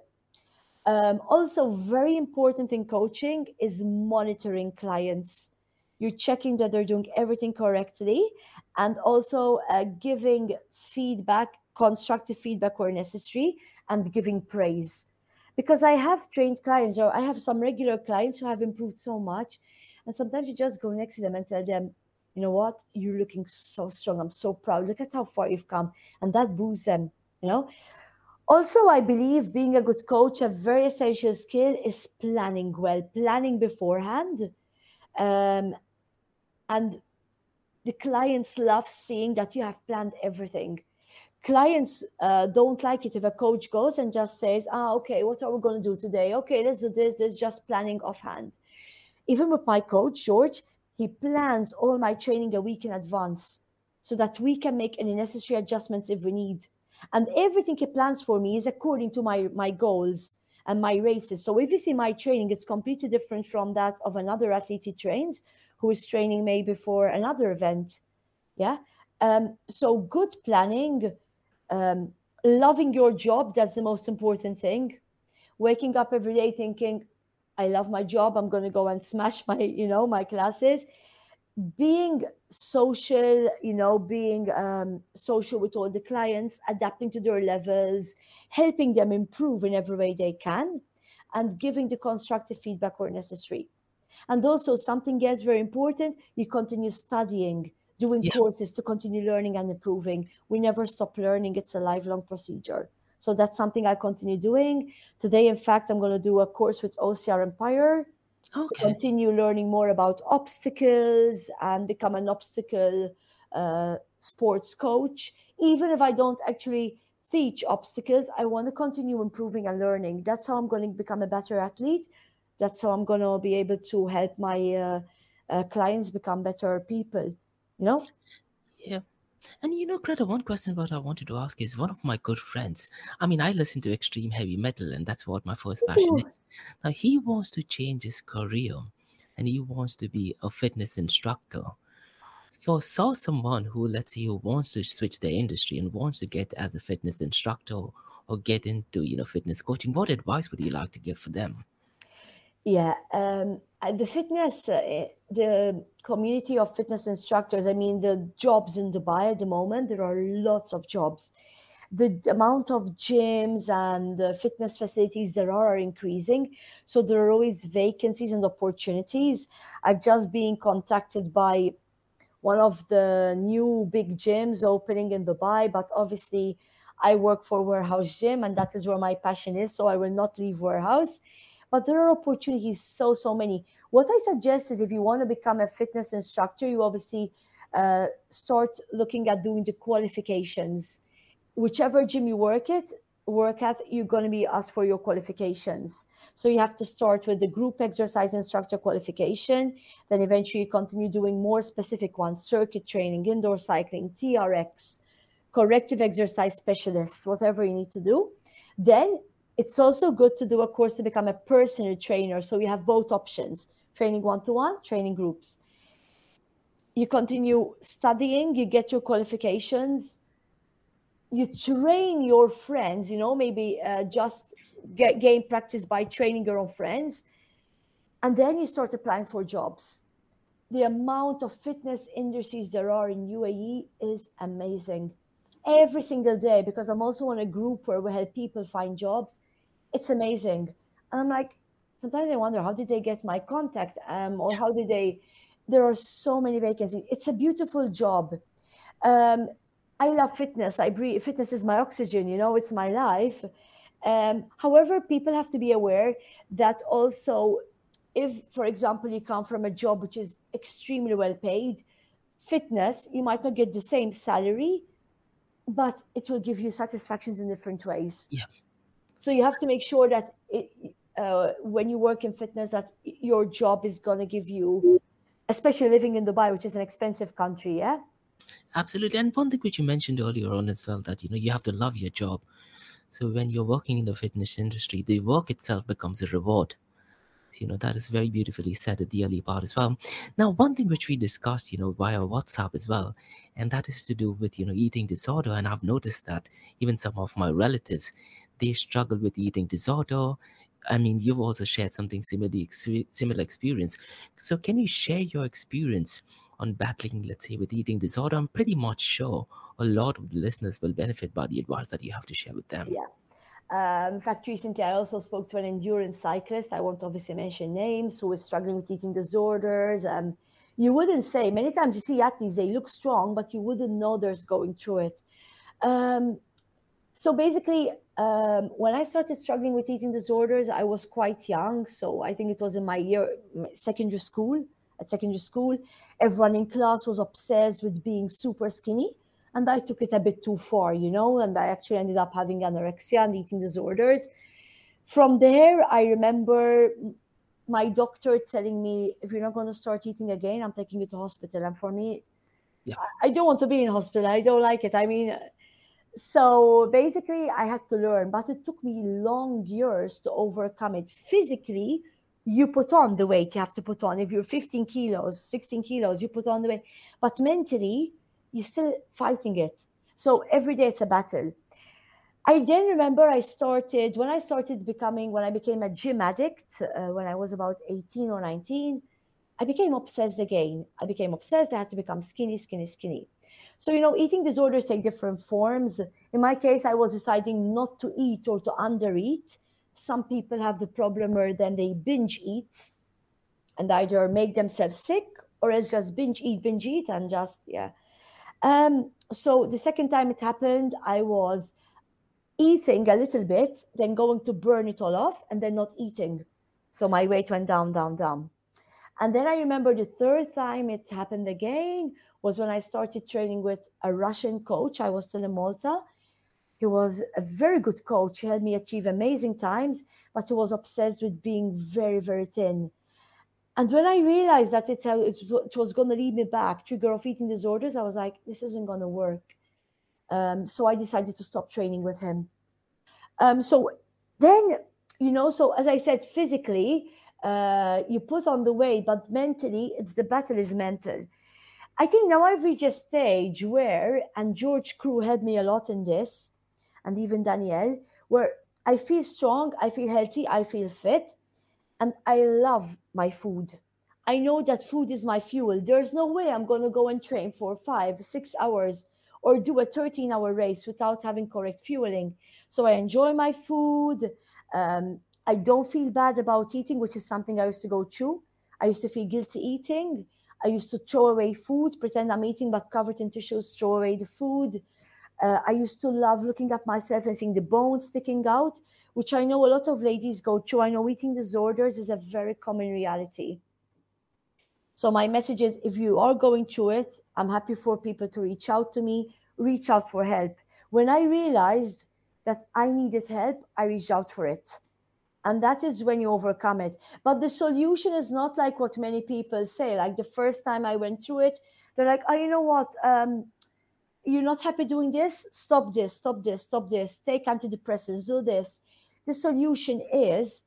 Um, also, very important in coaching is monitoring clients. You're checking that they're doing everything correctly and also uh, giving feedback, constructive feedback where necessary, and giving praise. Because I have trained clients, or I have some regular clients who have improved so much. And sometimes you just go next to them and tell them, you know what, you're looking so strong. I'm so proud. Look at how far you've come. And that boosts them, you know. Also, I believe being a good coach, a very essential skill is planning well, planning beforehand. Um, and the clients love seeing that you have planned everything. Clients uh, don't like it if a coach goes and just says, ah, okay, what are we going to do today? Okay, let's do this, this, just planning offhand. Even with my coach, George, he plans all my training a week in advance so that we can make any necessary adjustments if we need. And everything he plans for me is according to my, my goals and my races. So if you see my training, it's completely different from that of another athlete he trains who is training maybe for another event. Yeah. Um, so good planning, um, loving your job, that's the most important thing. Waking up every day thinking, I love my job, I'm going to go and smash my, you know, my classes. Being social, you know, being um, social with all the clients, adapting to their levels, helping them improve in every way they can, and giving the constructive feedback where necessary. And also something else very important, you continue studying, doing Yeah. courses to continue learning and improving. We never stop learning. It's a lifelong procedure. So that's something I continue doing. Today, in fact, I'm going to do a course with O C R Empire to Okay. continue learning more about obstacles and become an obstacle uh, sports coach. Even if I don't actually teach obstacles, I want to continue improving and learning. That's how I'm going to become a better athlete. That's how I'm going to be able to help my uh, uh, clients become better people, you know? Yeah. And you know, Greta, one question what I wanted to ask is one of my good friends. I mean, I listen to extreme heavy metal, and that's what my first passion Ooh. is. Now, he wants to change his career and he wants to be a fitness instructor. For saw someone who, let's say, who wants to switch their industry and wants to get as a fitness instructor or get into, you know, fitness coaching, what advice would you like to give for them? Yeah, um, uh, the fitness, uh, eh, the community of fitness instructors, I mean, the jobs in Dubai at the moment, there are lots of jobs. The d- amount of gyms and the fitness facilities there are are increasing. So there are always vacancies and opportunities. I've just been contacted by one of the new big gyms opening in Dubai, but obviously I work for Warehouse Gym and that is where my passion is. So I will not leave Warehouse. But there are opportunities, so, so many. What I suggest is if you want to become a fitness instructor, you obviously uh, start looking at doing the qualifications. Whichever gym you work at, work at, you're going to be asked for your qualifications. So you have to start with the group exercise instructor qualification, then eventually you continue doing more specific ones, circuit training, indoor cycling, T R X, corrective exercise specialists, whatever you need to do. Then it's also good to do a course to become a personal trainer. So you have both options, training one-to-one, training groups. You continue studying, you get your qualifications, you train your friends, you know, maybe uh, just get, gain practice by training your own friends. And then you start applying for jobs. The amount of fitness industries there are in U A E is amazing. Every single day, because I'm also in a group where we help people find jobs. It's amazing. And I'm like, sometimes I wonder, how did they get my contact? Um, or how did they, there are so many vacancies. It's a beautiful job. Um, I love fitness. I breathe. Fitness is my oxygen. You know, it's my life. Um, however, people have to be aware that also, if, for example, you come from a job which is extremely well paid, fitness, you might not get the same salary, but it will give you satisfactions in different ways. Yeah. So you have to make sure that it, uh, when you work in fitness, that your job is going to give you, especially living in Dubai, which is an expensive country. Yeah. Absolutely. And one thing which you mentioned earlier on as well, that you know you have to love your job. So when you're working in the fitness industry, the work itself becomes a reward. So, you know, that is very beautifully said at the early part as well. Now, one thing which we discussed, you know, via WhatsApp as well, and that is to do with, you know, eating disorder. And I've noticed that even some of my relatives, they struggle with eating disorder. I mean, you've also shared something similarly, similar experience. So can you share your experience on battling, let's say, with eating disorder? I'm pretty much sure a lot of the listeners will benefit by the advice that you have to share with them. Yeah. Um, in fact, recently I also spoke to an endurance cyclist. I won't obviously mention names, who is struggling with eating disorders. Um, you wouldn't say, many times you see athletes, they look strong, but you wouldn't know they're going through it. Um, so basically, um, when I started struggling with eating disorders, I was quite young. So I think it was in my year, secondary school. At secondary school, everyone in class was obsessed with being super skinny. And I took it a bit too far, you know, and I actually ended up having anorexia and eating disorders. From there, I remember my doctor telling me, if you're not going to start eating again, I'm taking you to hospital. And for me, Yeah. I don't want to be in hospital. I don't like it. I mean, so basically, I had to learn, but it took me long years to overcome it. Physically, you put on the weight you have to put on. If you're fifteen kilos, sixteen kilos, you put on the weight. But mentally, you're still fighting it. So every day it's a battle. I then remember I started, when I started becoming, when I became a gym addict, uh, when I was about eighteen or nineteen, I became obsessed again. I became obsessed. I had to become skinny, skinny, skinny. So, you know, eating disorders take different forms. In my case, I was deciding not to eat or to undereat. Some people have the problem where then they binge eat and either make themselves sick or else just binge eat, binge eat, and just, yeah. Um, so the second time it happened, I was eating a little bit, then going to burn it all off, and then not eating. So my weight went down, down, down. And then I remember the third time it happened again was when I started training with a Russian coach. I was still in Malta. He was a very good coach. He helped me achieve amazing times, but he was obsessed with being very, very thin. And when I realized that it, uh, it's, it was going to lead me back, trigger of eating disorders, I was like, this isn't going to work. Um, so I decided to stop training with him. Um, so then, you know, so as I said, physically, uh, you put on the weight, but mentally, it's the battle is mental. I think now I've reached a stage where, and George Crew helped me a lot in this, and even Danielle, where I feel strong, I feel healthy, I feel fit, and I love my food. I know that food is my fuel. There's no way I'm going to go and train for five, six hours or do a thirteen hour race without having correct fueling. So I enjoy my food. Um, I don't feel bad about eating, which is something I used to go through. I used to feel guilty eating. I used to throw away food, pretend I'm eating, but covered in tissues, throw away the food. Uh, I used to love looking at myself and seeing the bones sticking out, which I know a lot of ladies go through. I know eating disorders is a very common reality. So my message is, if you are going through it, I'm happy for people to reach out to me, reach out for help. When I realized that I needed help, I reached out for it. And that is when you overcome it. But the solution is not like what many people say. Like the first time I went through it, they're like, oh, you know what? Um, you're not happy doing this? Stop this, stop this, stop this. Take antidepressants, do this. The solution is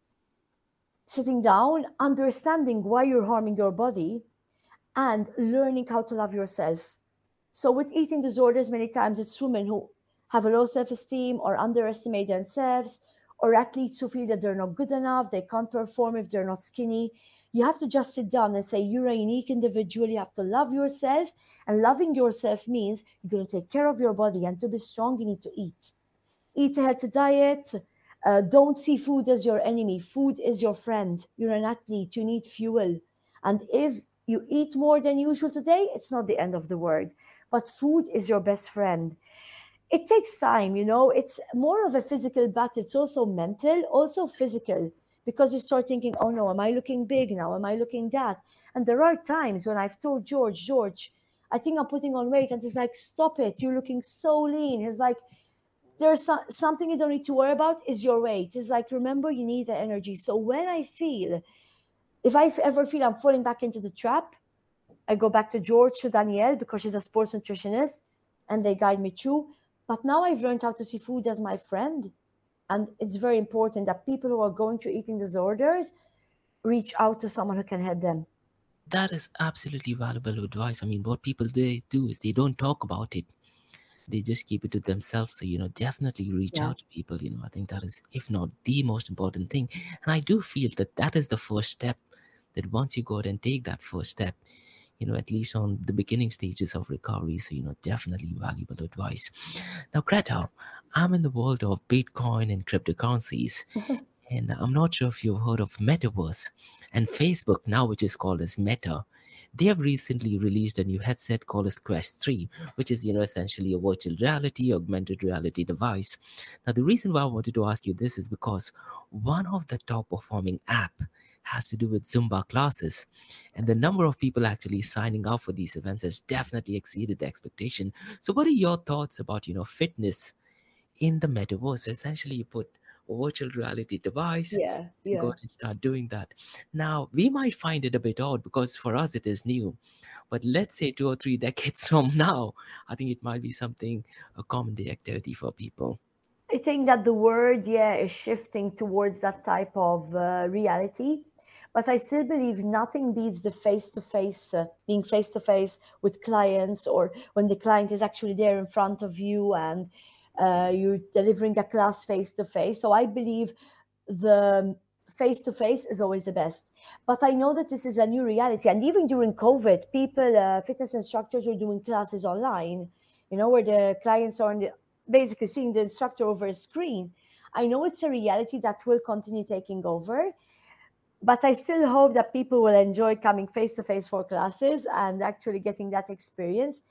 sitting down, understanding why you're harming your body, and learning how to love yourself. So with eating disorders, many times it's women who have a low self-esteem or underestimate themselves, or athletes who feel that they're not good enough, they can't perform if they're not skinny. You have to just sit down and say, you're a unique individual, you have to love yourself. And loving yourself means you're going to take care of your body, and to be strong, you need to eat. Eat a healthy diet. Uh, don't see food as your enemy. Food is your friend. You're an athlete, you need fuel. And if you eat more than usual today, it's not the end of the world. But food is your best friend. It takes time, you know, it's more of a physical battle. It's also mental, also physical, because you start thinking, oh no, am I looking big now? Am I looking that? And there are times when I've told George, George, I think I'm putting on weight. And he's like, stop it. You're looking so lean. He's like, there's so- something you don't need to worry about is your weight. It's like, remember, you need the energy. So when I feel, if I ever feel I'm falling back into the trap, I go back to George, to Danielle, because she's a sports nutritionist, and they guide me through. But now I've learned how to see food as my friend. And it's very important that people who are going through eating disorders reach out to someone who can help them. That is absolutely valuable advice. I mean, what people they do is they don't talk about it. They just keep it to themselves. So, you know, definitely reach Yeah. out to people. You know, I think that is, if not the most important thing. And I do feel that that is the first step, that once you go out and take that first step, you know, at least on the beginning stages of recovery. So, you know, definitely valuable advice. Now, Greta, I'm in the world of Bitcoin and cryptocurrencies. And I'm not sure if you've heard of Metaverse and Facebook now, which is called as Meta. They have recently released a new headset called as Quest three, which is, you know, essentially a virtual reality, augmented reality device. Now, the reason why I wanted to ask you this is because one of the top performing app has to do with Zumba classes. And the number of people actually signing up for these events has definitely exceeded the expectation. So what are your thoughts about, you know, fitness in the metaverse? Essentially, you put a virtual reality device Yeah, and go yeah. and start doing that. Now, we might find it a bit odd because for us it is new, but let's say two or three decades from now, I think it might be something, a common day activity for people. I think that the world, yeah, is shifting towards that type of uh, reality. But I still believe nothing beats the face to face, being face to face with clients, or when the client is actually there in front of you and uh, you're delivering a class face to face. So I believe the face to face is always the best. But I know that this is a new reality. And even during COVID, people, uh, fitness instructors were doing classes online, you know, where the clients are on the, basically seeing the instructor over a screen. I know it's a reality that will continue taking over, but I still hope that people will enjoy coming face to face for classes and actually getting that experience.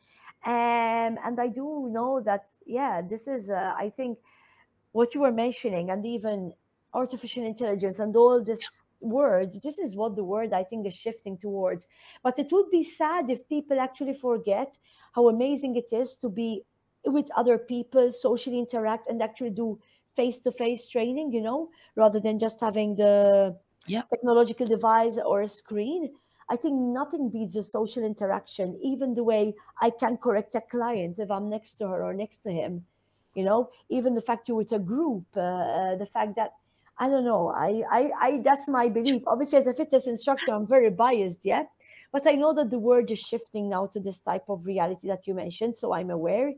Um, and I do know that, yeah, this is, uh, I think, what you were mentioning, and even artificial intelligence and all this word, this is what the word I think is shifting towards. But it would be sad if people actually forget how amazing it is to be with other people, socially interact, and actually do face-to-face training, you know, rather than just having the Yeah. technological device or a screen. I think nothing beats the social interaction, even the way I can correct a client if I'm next to her or next to him. You know, even the fact you're with a group, uh, uh, the fact that I don't know, I, I, I, that's my belief. Obviously, as a fitness instructor, I'm very biased, yeah. But I know that the world is shifting now to this type of reality that you mentioned, so I'm aware.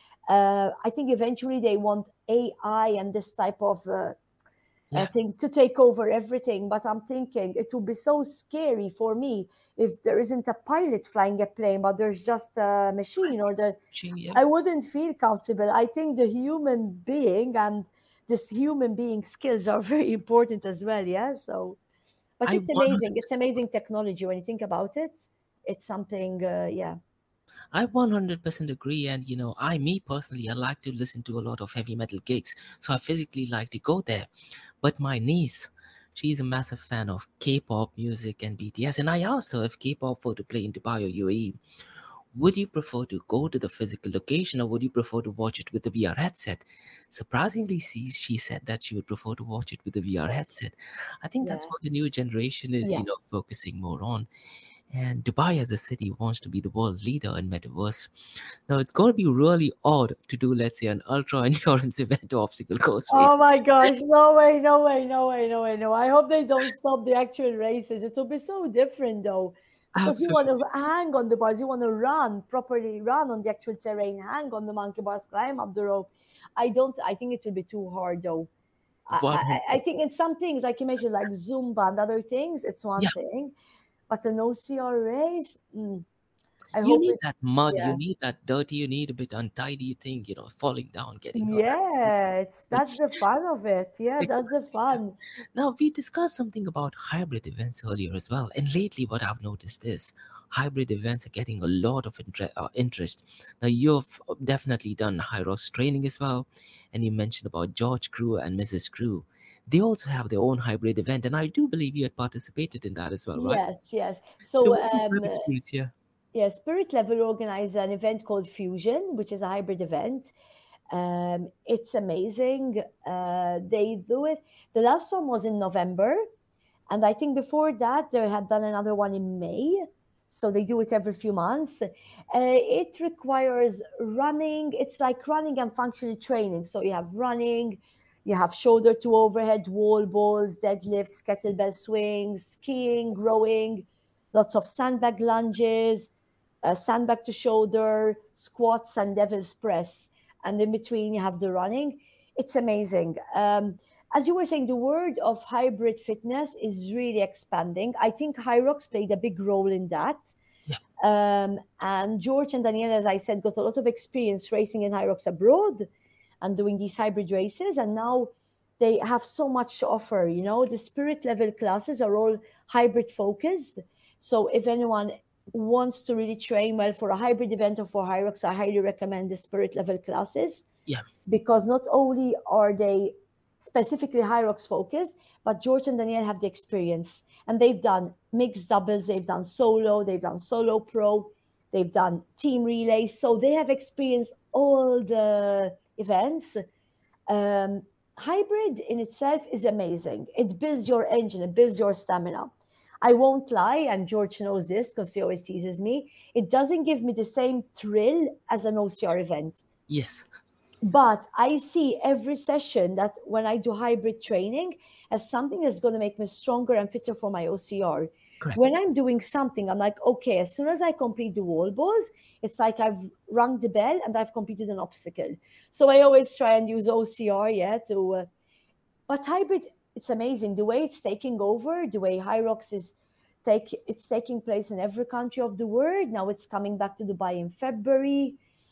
Uh, I think eventually they want A I and this type of uh, uh, Yeah. thing to take over everything. But I'm thinking it would be so scary for me if there isn't a pilot flying a plane, but there's just a machine or the. Machine, yeah. I wouldn't feel comfortable. I think the human being and this human being skills are very important as well. Yeah. So, but I it's amazing. one hundred It's amazing technology when you think about it. It's something. Uh, yeah. I one hundred percent agree. And, you know, I, me personally, I like to listen to a lot of heavy metal gigs. So I physically like to go there. But my niece, she's a massive fan of K pop music and B T S. And I asked her if K pop were to play in Dubai or U A E, would you prefer to go to the physical location or would you prefer to watch it with the V R headset? Surprisingly, she, she said that she would prefer to watch it with the V R Yes. headset. I think that's Yeah. what the new generation is, Yeah. you know, focusing more on. And Dubai as a city wants to be the world leader in metaverse. Now it's going to be really odd to do, let's say, an ultra endurance event or obstacle course Oh race. my gosh, no way, no way, no way, no way, no. I hope they don't stop the actual races. It will be so different though, because you want Absolutely. to hang on the bars, you want to run, properly run on the actual terrain, hang on the monkey bars, climb up the rope. I don't, I think it will be too hard though. I, I, I one hundred. think in some things, like you mentioned, like Zumba and other things, it's one Yeah. thing, but an O C R race, mm, I You hope need it, that mud, you yeah. need that dirty, you need a bit untidy thing, you know, falling down, getting hurt. Yeah, it's that's the fun of it. Yeah, that's the Exactly. Yeah. fun. Now, we discussed something about hybrid events earlier as well. And lately, what I've noticed is hybrid events are getting a lot of intre- uh, interest. Now, you've definitely done Hyrox training as well. And you mentioned about George Crew and Missus Crew. They also have their own hybrid event. And I do believe you had participated in that as well, right? Yes, yes. So, So, what was um, that experience here? yeah, Spirit Level organized an event called Fusion, which is a hybrid event. Um, it's amazing. Uh, they do it. The last one was in November, and I think before that they had done another one in May. So they do it every few months. Uh, it requires running. It's like running and functional training. So you have running, you have shoulder to overhead wall balls, deadlifts, kettlebell swings, skiing, rowing, lots of sandbag lunges, uh, sandbag to shoulder, squats, and devil's press. And in between, you have the running. It's amazing. Um, as you were saying, the word of hybrid fitness is really expanding. I think Hyrox played a big role in that. Yeah. Um, and George and Danielle, as I said, got a lot of experience racing in Hyrox abroad and doing these hybrid races. And now they have so much to offer. You know, the spirit level classes are all hybrid focused. So if anyone wants to really train well for a hybrid event or for Hyrox, I highly recommend the spirit level classes Yeah. because not only are they specifically Hyrox focused, but George and Danielle have the experience and they've done mixed doubles, they've done solo, they've done solo pro, they've done team relays. So they have experienced all the events. Um, hybrid in itself is amazing. It builds your engine, it builds your stamina. I won't lie, and George knows this because he always teases me. It doesn't give me the same thrill as an O C R event. Yes. But I see every session that when I do hybrid training as something that's going to make me stronger and fitter for my O C R. Correct. When I'm doing something, I'm like, okay, as soon as I complete the wall balls, it's like I've rung the bell and I've completed an obstacle. So I always try and use O C R, yeah, to. Uh, but hybrid, it's amazing the way it's taking over, the way Hyrox is take it's taking place in every country of the world. Now it's coming back to Dubai in February,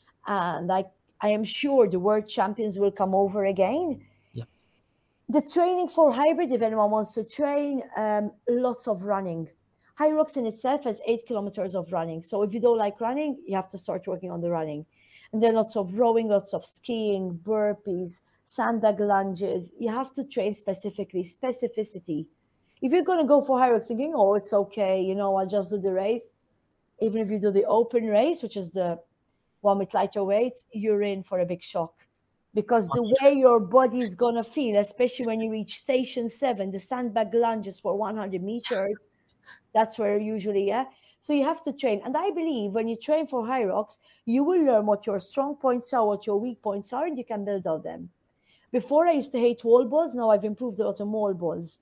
and I I am sure the world champions will come over again. Yeah. The training for hybrid, if anyone wants to train, um, lots of running. Hyrox in itself has eight kilometers of running. So if you don't like running, you have to start working on the running. And then lots of rowing, lots of skiing, burpees, sandbag lunges. You have to train specifically, specificity. If you're going to go for Hyrox thinking, oh, it's okay, you know, I'll just do the race. Even if you do the open race, which is the one with lighter weights, you're in for a big shock. because the way your body is going to feel, especially when you reach station seven, the sandbag lunges for one hundred meters, that's where usually, yeah. So you have to train. And I believe when you train for Hyrox, you will learn what your strong points are, what your weak points are, and you can build on them. Before I used to hate wall balls. Now I've improved a lot on wall balls.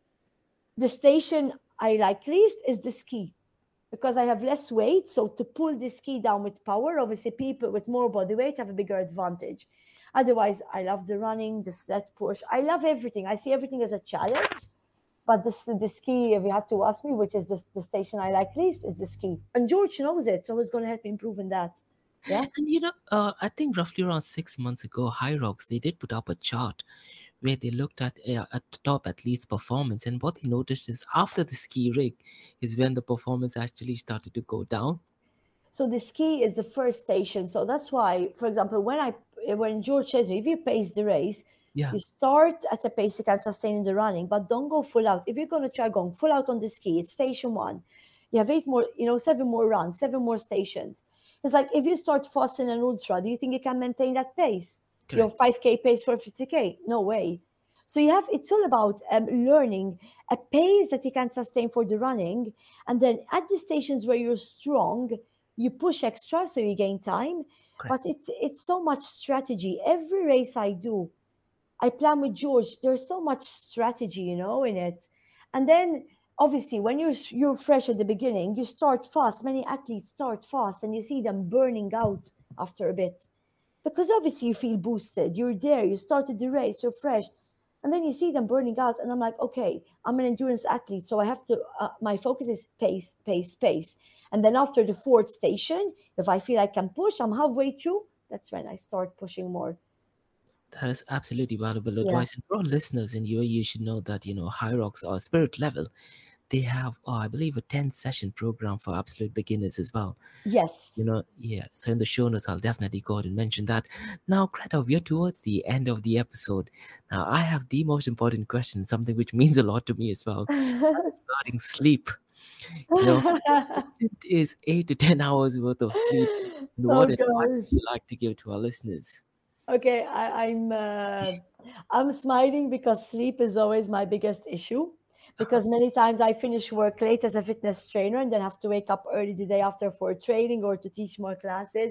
The station I like least is the ski, because I have less weight. So to pull the ski down with power, obviously people with more body weight have a bigger advantage. Otherwise, I love the running, the sled push. I love everything. I see everything as a challenge. But the, the ski, if you had to ask me, which is the, the station I like least, is the ski. And George knows it, so he's going to help me improve in that. Yeah. And you know, uh, I think roughly around six months ago, Hyrox, they did put up a chart where they looked at uh, at the top athletes' performance, and what they noticed is after the ski rig is when the performance actually started to go down. So the ski is the first station. So that's why, for example, when I when George says me, if you pace the race, Yeah. you start at a pace you can sustain in the running, but don't go full out. If you're going to try going full out on the ski, it's station one. You have eight more, you know, seven more runs, seven more stations. It's like if you start fast in an ultra, do you think you can maintain that pace? Correct. Your five K pace for fifty K? No way. So you have, it's all about um, learning a pace that you can sustain for the running. And then at the stations where you're strong, you push extra so you gain time. Correct. But it's it's so much strategy. Every race I do, I plan with George. There's so much strategy, you know, in it. And then obviously when you're you're fresh at the beginning, you start fast. Many athletes start fast and you see them burning out after a bit. Because obviously you feel boosted. You're there, you started the race, you're fresh. And then you see them burning out, and I'm like, okay, I'm an endurance athlete, so I have to, uh, my focus is pace, pace, pace. And then after the fourth station, if I feel I can push, I'm halfway through, that's when I start pushing more. That is absolutely valuable advice. Yeah. And for all listeners in U A E, you should know that, you know, Hyrox or Spirit Level, they have, oh, I believe, a ten session program for absolute beginners as well. Yes. You know, yeah. So in the show notes, I'll definitely go ahead and mention that. Now, Greta, we're towards the end of the episode. Now, I have the most important question, something which means a lot to me as well, regarding sleep. You know, it is eight to ten hours worth of sleep. And what oh, advice would you like to give to our listeners? Okay, I, I'm uh, I'm smiling because sleep is always my biggest issue. Because many times I finish work late as a fitness trainer and then have to wake up early the day after for training or to teach more classes.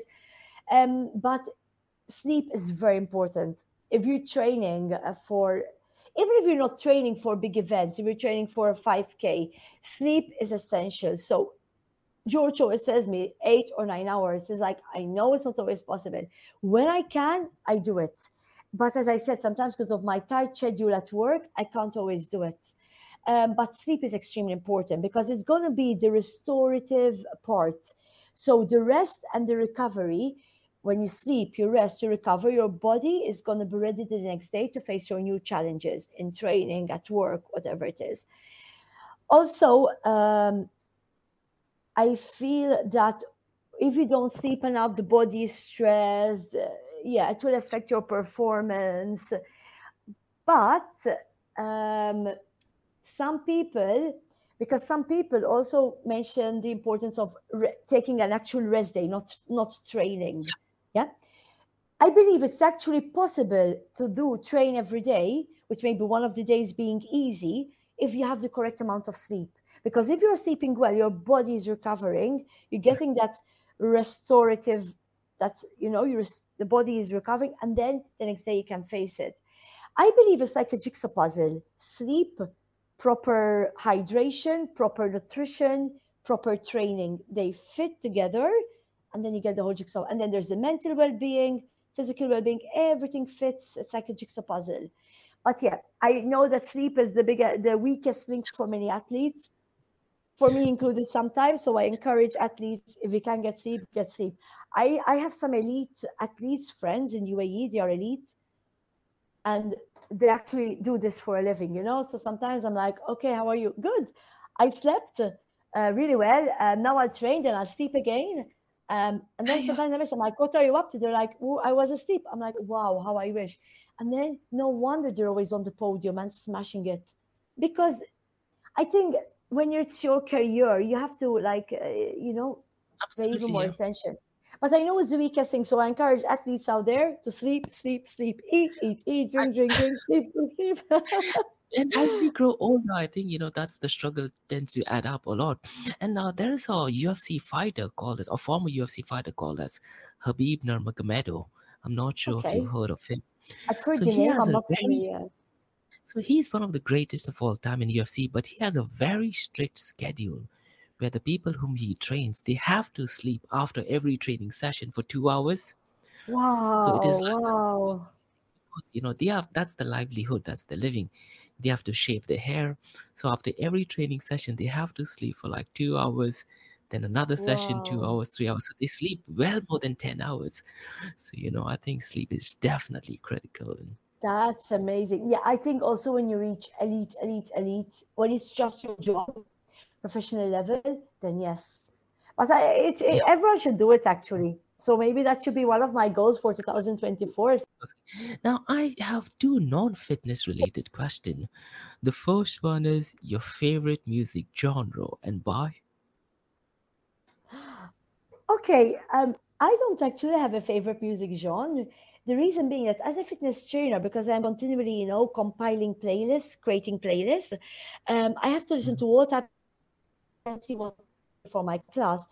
Um, but sleep is very important. If you're training for, even if you're not training for big events, if you're training for a five K, sleep is essential. So George always tells me eight or nine hours. It's like, I know it's not always possible. When I can, I do it. But as I said, sometimes because of my tight schedule at work, I can't always do it. Um, but sleep is extremely important because it's going to be the restorative part. So the rest and the recovery, when you sleep, you rest, you recover, your body is going to be ready the next day to face your new challenges in training, at work, whatever it is. Also, um, I feel that if you don't sleep enough, the body is stressed. Uh, yeah, it will affect your performance. But um, some people, because some people also mention the importance of re- taking an actual rest day, not not training. Yeah, I believe it's actually possible to do train every day, which may be one of the days being easy, if you have the correct amount of sleep. Because if you're sleeping well, your body is recovering, you're getting that restorative, that, you know, you're, the body is recovering, and then the next day you can face it. I believe it's like a jigsaw puzzle. Sleep, proper hydration, proper nutrition, proper training. They fit together, and then you get the whole jigsaw. And then there's the mental well-being, physical well-being, everything fits. It's like a jigsaw puzzle. But yeah, I know that sleep is the bigger, the weakest link for many athletes, for me included sometimes. So I encourage athletes, if you can get sleep, get sleep. I, I have some elite athletes, friends in U A E, they are elite, and they actually do this for a living, you know? So sometimes I'm like, okay, how are you? Good. I slept uh, really well. Uh, now I'll train, then I'll sleep again. Um, and then sometimes I wish, I'm like, what are you up to? They're like, oh, I was asleep. I'm like, wow, how I wish. And then no wonder they're always on the podium and smashing it. Because I think when it's your career, you have to, like, uh, you know, pay even more yeah. attention. But I know it's the weakest thing, so I encourage athletes out there to sleep, sleep, sleep, eat, eat, eat, I, drink, drink, drink, sleep, sleep, sleep. and as we grow older, I think, you know, that's the struggle tends to add up a lot. And now there is a U F C fighter called as, a former U F C fighter called as Habib Nurmagomedov. I'm not sure if you've Okay, heard of him. I've heard So the he name. has I'm a not very, familiar. so he's one of the greatest of all time in U F C, but he has a very strict schedule where the people whom he trains, they have to sleep after every training session for two hours. So it Wow, is like that wow, because, because you know they have, that's the livelihood, that's the living. They have to shave their hair. So after every training session, they have to sleep for like two hours. Then another session, two wow. hours, three hours. So they sleep well more than ten hours. So you know, I think sleep is definitely critical. And That's amazing. Yeah, I think also when you reach elite, elite, elite, when it's just your job, professional level, then yes. But I, it's it, yeah. everyone should do it actually. So maybe that should be one of my goals for twenty twenty-four. Now I have two non-fitness related questions. The first one is your favorite music genre and why? Okay, um, I don't actually have a favorite music genre. The reason being that as a fitness trainer, because I'm continually, you know, compiling playlists, creating playlists, um, I have to listen to all types and see what for my class.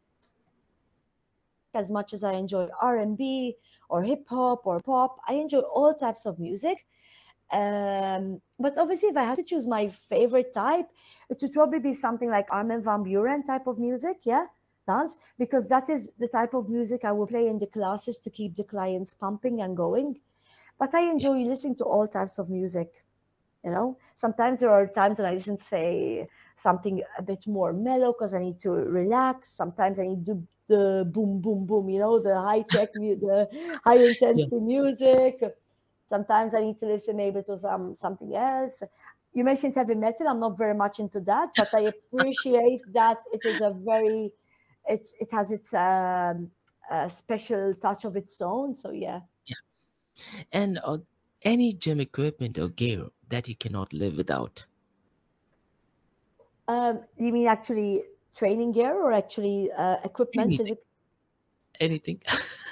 As much as I enjoy R and B or hip hop or pop, I enjoy all types of music. Um, but obviously, if I had to choose my favorite type, it would probably be something like Armin van Buuren type of music, yeah, dance, because that is the type of music I will play in the classes to keep the clients pumping and going. But I Yeah, enjoy listening to all types of music. You know, sometimes there are times when I listen to say something a bit more mellow because I need to relax. Sometimes I need to the boom, boom, boom. You know, the high tech, the high yeah, intensity music. Sometimes I need to listen maybe to some something else. You mentioned heavy metal. I'm not very much into that, but I appreciate that it is a very, it's it has its um, uh, special touch of its own. So yeah. yeah. And uh, any gym equipment or gear that you cannot live without. Um, you mean actually training gear or actually uh, equipment, Anything, physical? anything.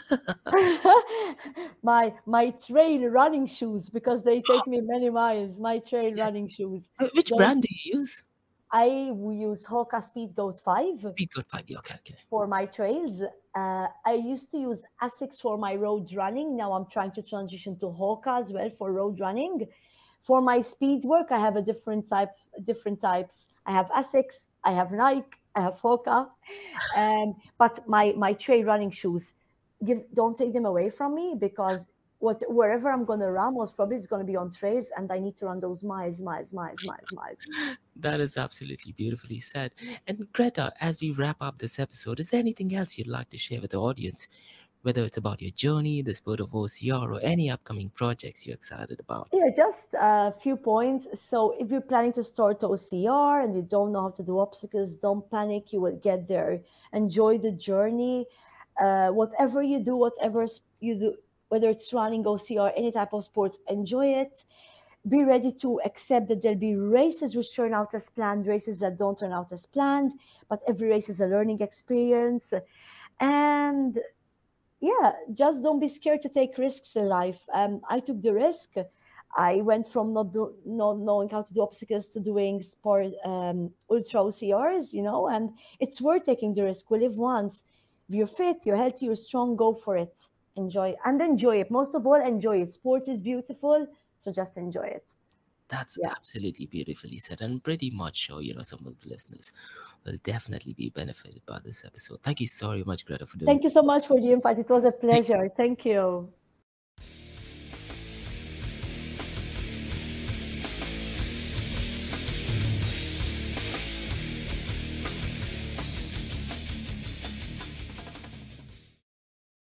my my trail running shoes because they Oh, take me many miles. My trail yeah. running shoes. Uh, Which Those brand do you use? I will use Hoka Speed Goat five Speedgoat five. Yeah, okay, okay. for my trails. Uh, I used to use Asics for my road running. Now I'm trying to transition to Hoka as well for road running. For my speed work, I have a different type, different types. I have Asics, I have Nike, I have Hoka, um, but my my trail running shoes, give don't take them away from me because what wherever I'm gonna run, most probably it's gonna be on trails, and I need to run those miles, miles, miles, miles, miles. That is absolutely beautifully said. And Greta, as we wrap up this episode, is there anything else you'd like to share with the audience? Whether it's about your journey, the sport of O C R, or any upcoming projects you're excited about? Yeah, just a few points. So, if you're planning to start O C R and you don't know how to do obstacles, don't panic. You will get there. Enjoy the journey. Uh, whatever you do, whatever s- you do, whether it's running, O C R, any type of sports, enjoy it. Be ready to accept that there'll be races which turn out as planned, races that don't turn out as planned, but every race is a learning experience. And yeah, just don't be scared to take risks in life. Um, I took the risk. I went from not do, not knowing how to do obstacles to doing sport um, ultra O C Rs, you know, and it's worth taking the risk. We live once. If you're fit, you're healthy, you're strong, go for it. Enjoy and enjoy it. Most of all, enjoy it. Sports is beautiful, so just enjoy it. That's Yeah. absolutely beautifully said, and pretty much sure you know some of the listeners will definitely be benefited by this episode. Thank you so very much, Greta, for doing. Thank you so much for the invite. It was a pleasure. Thank you.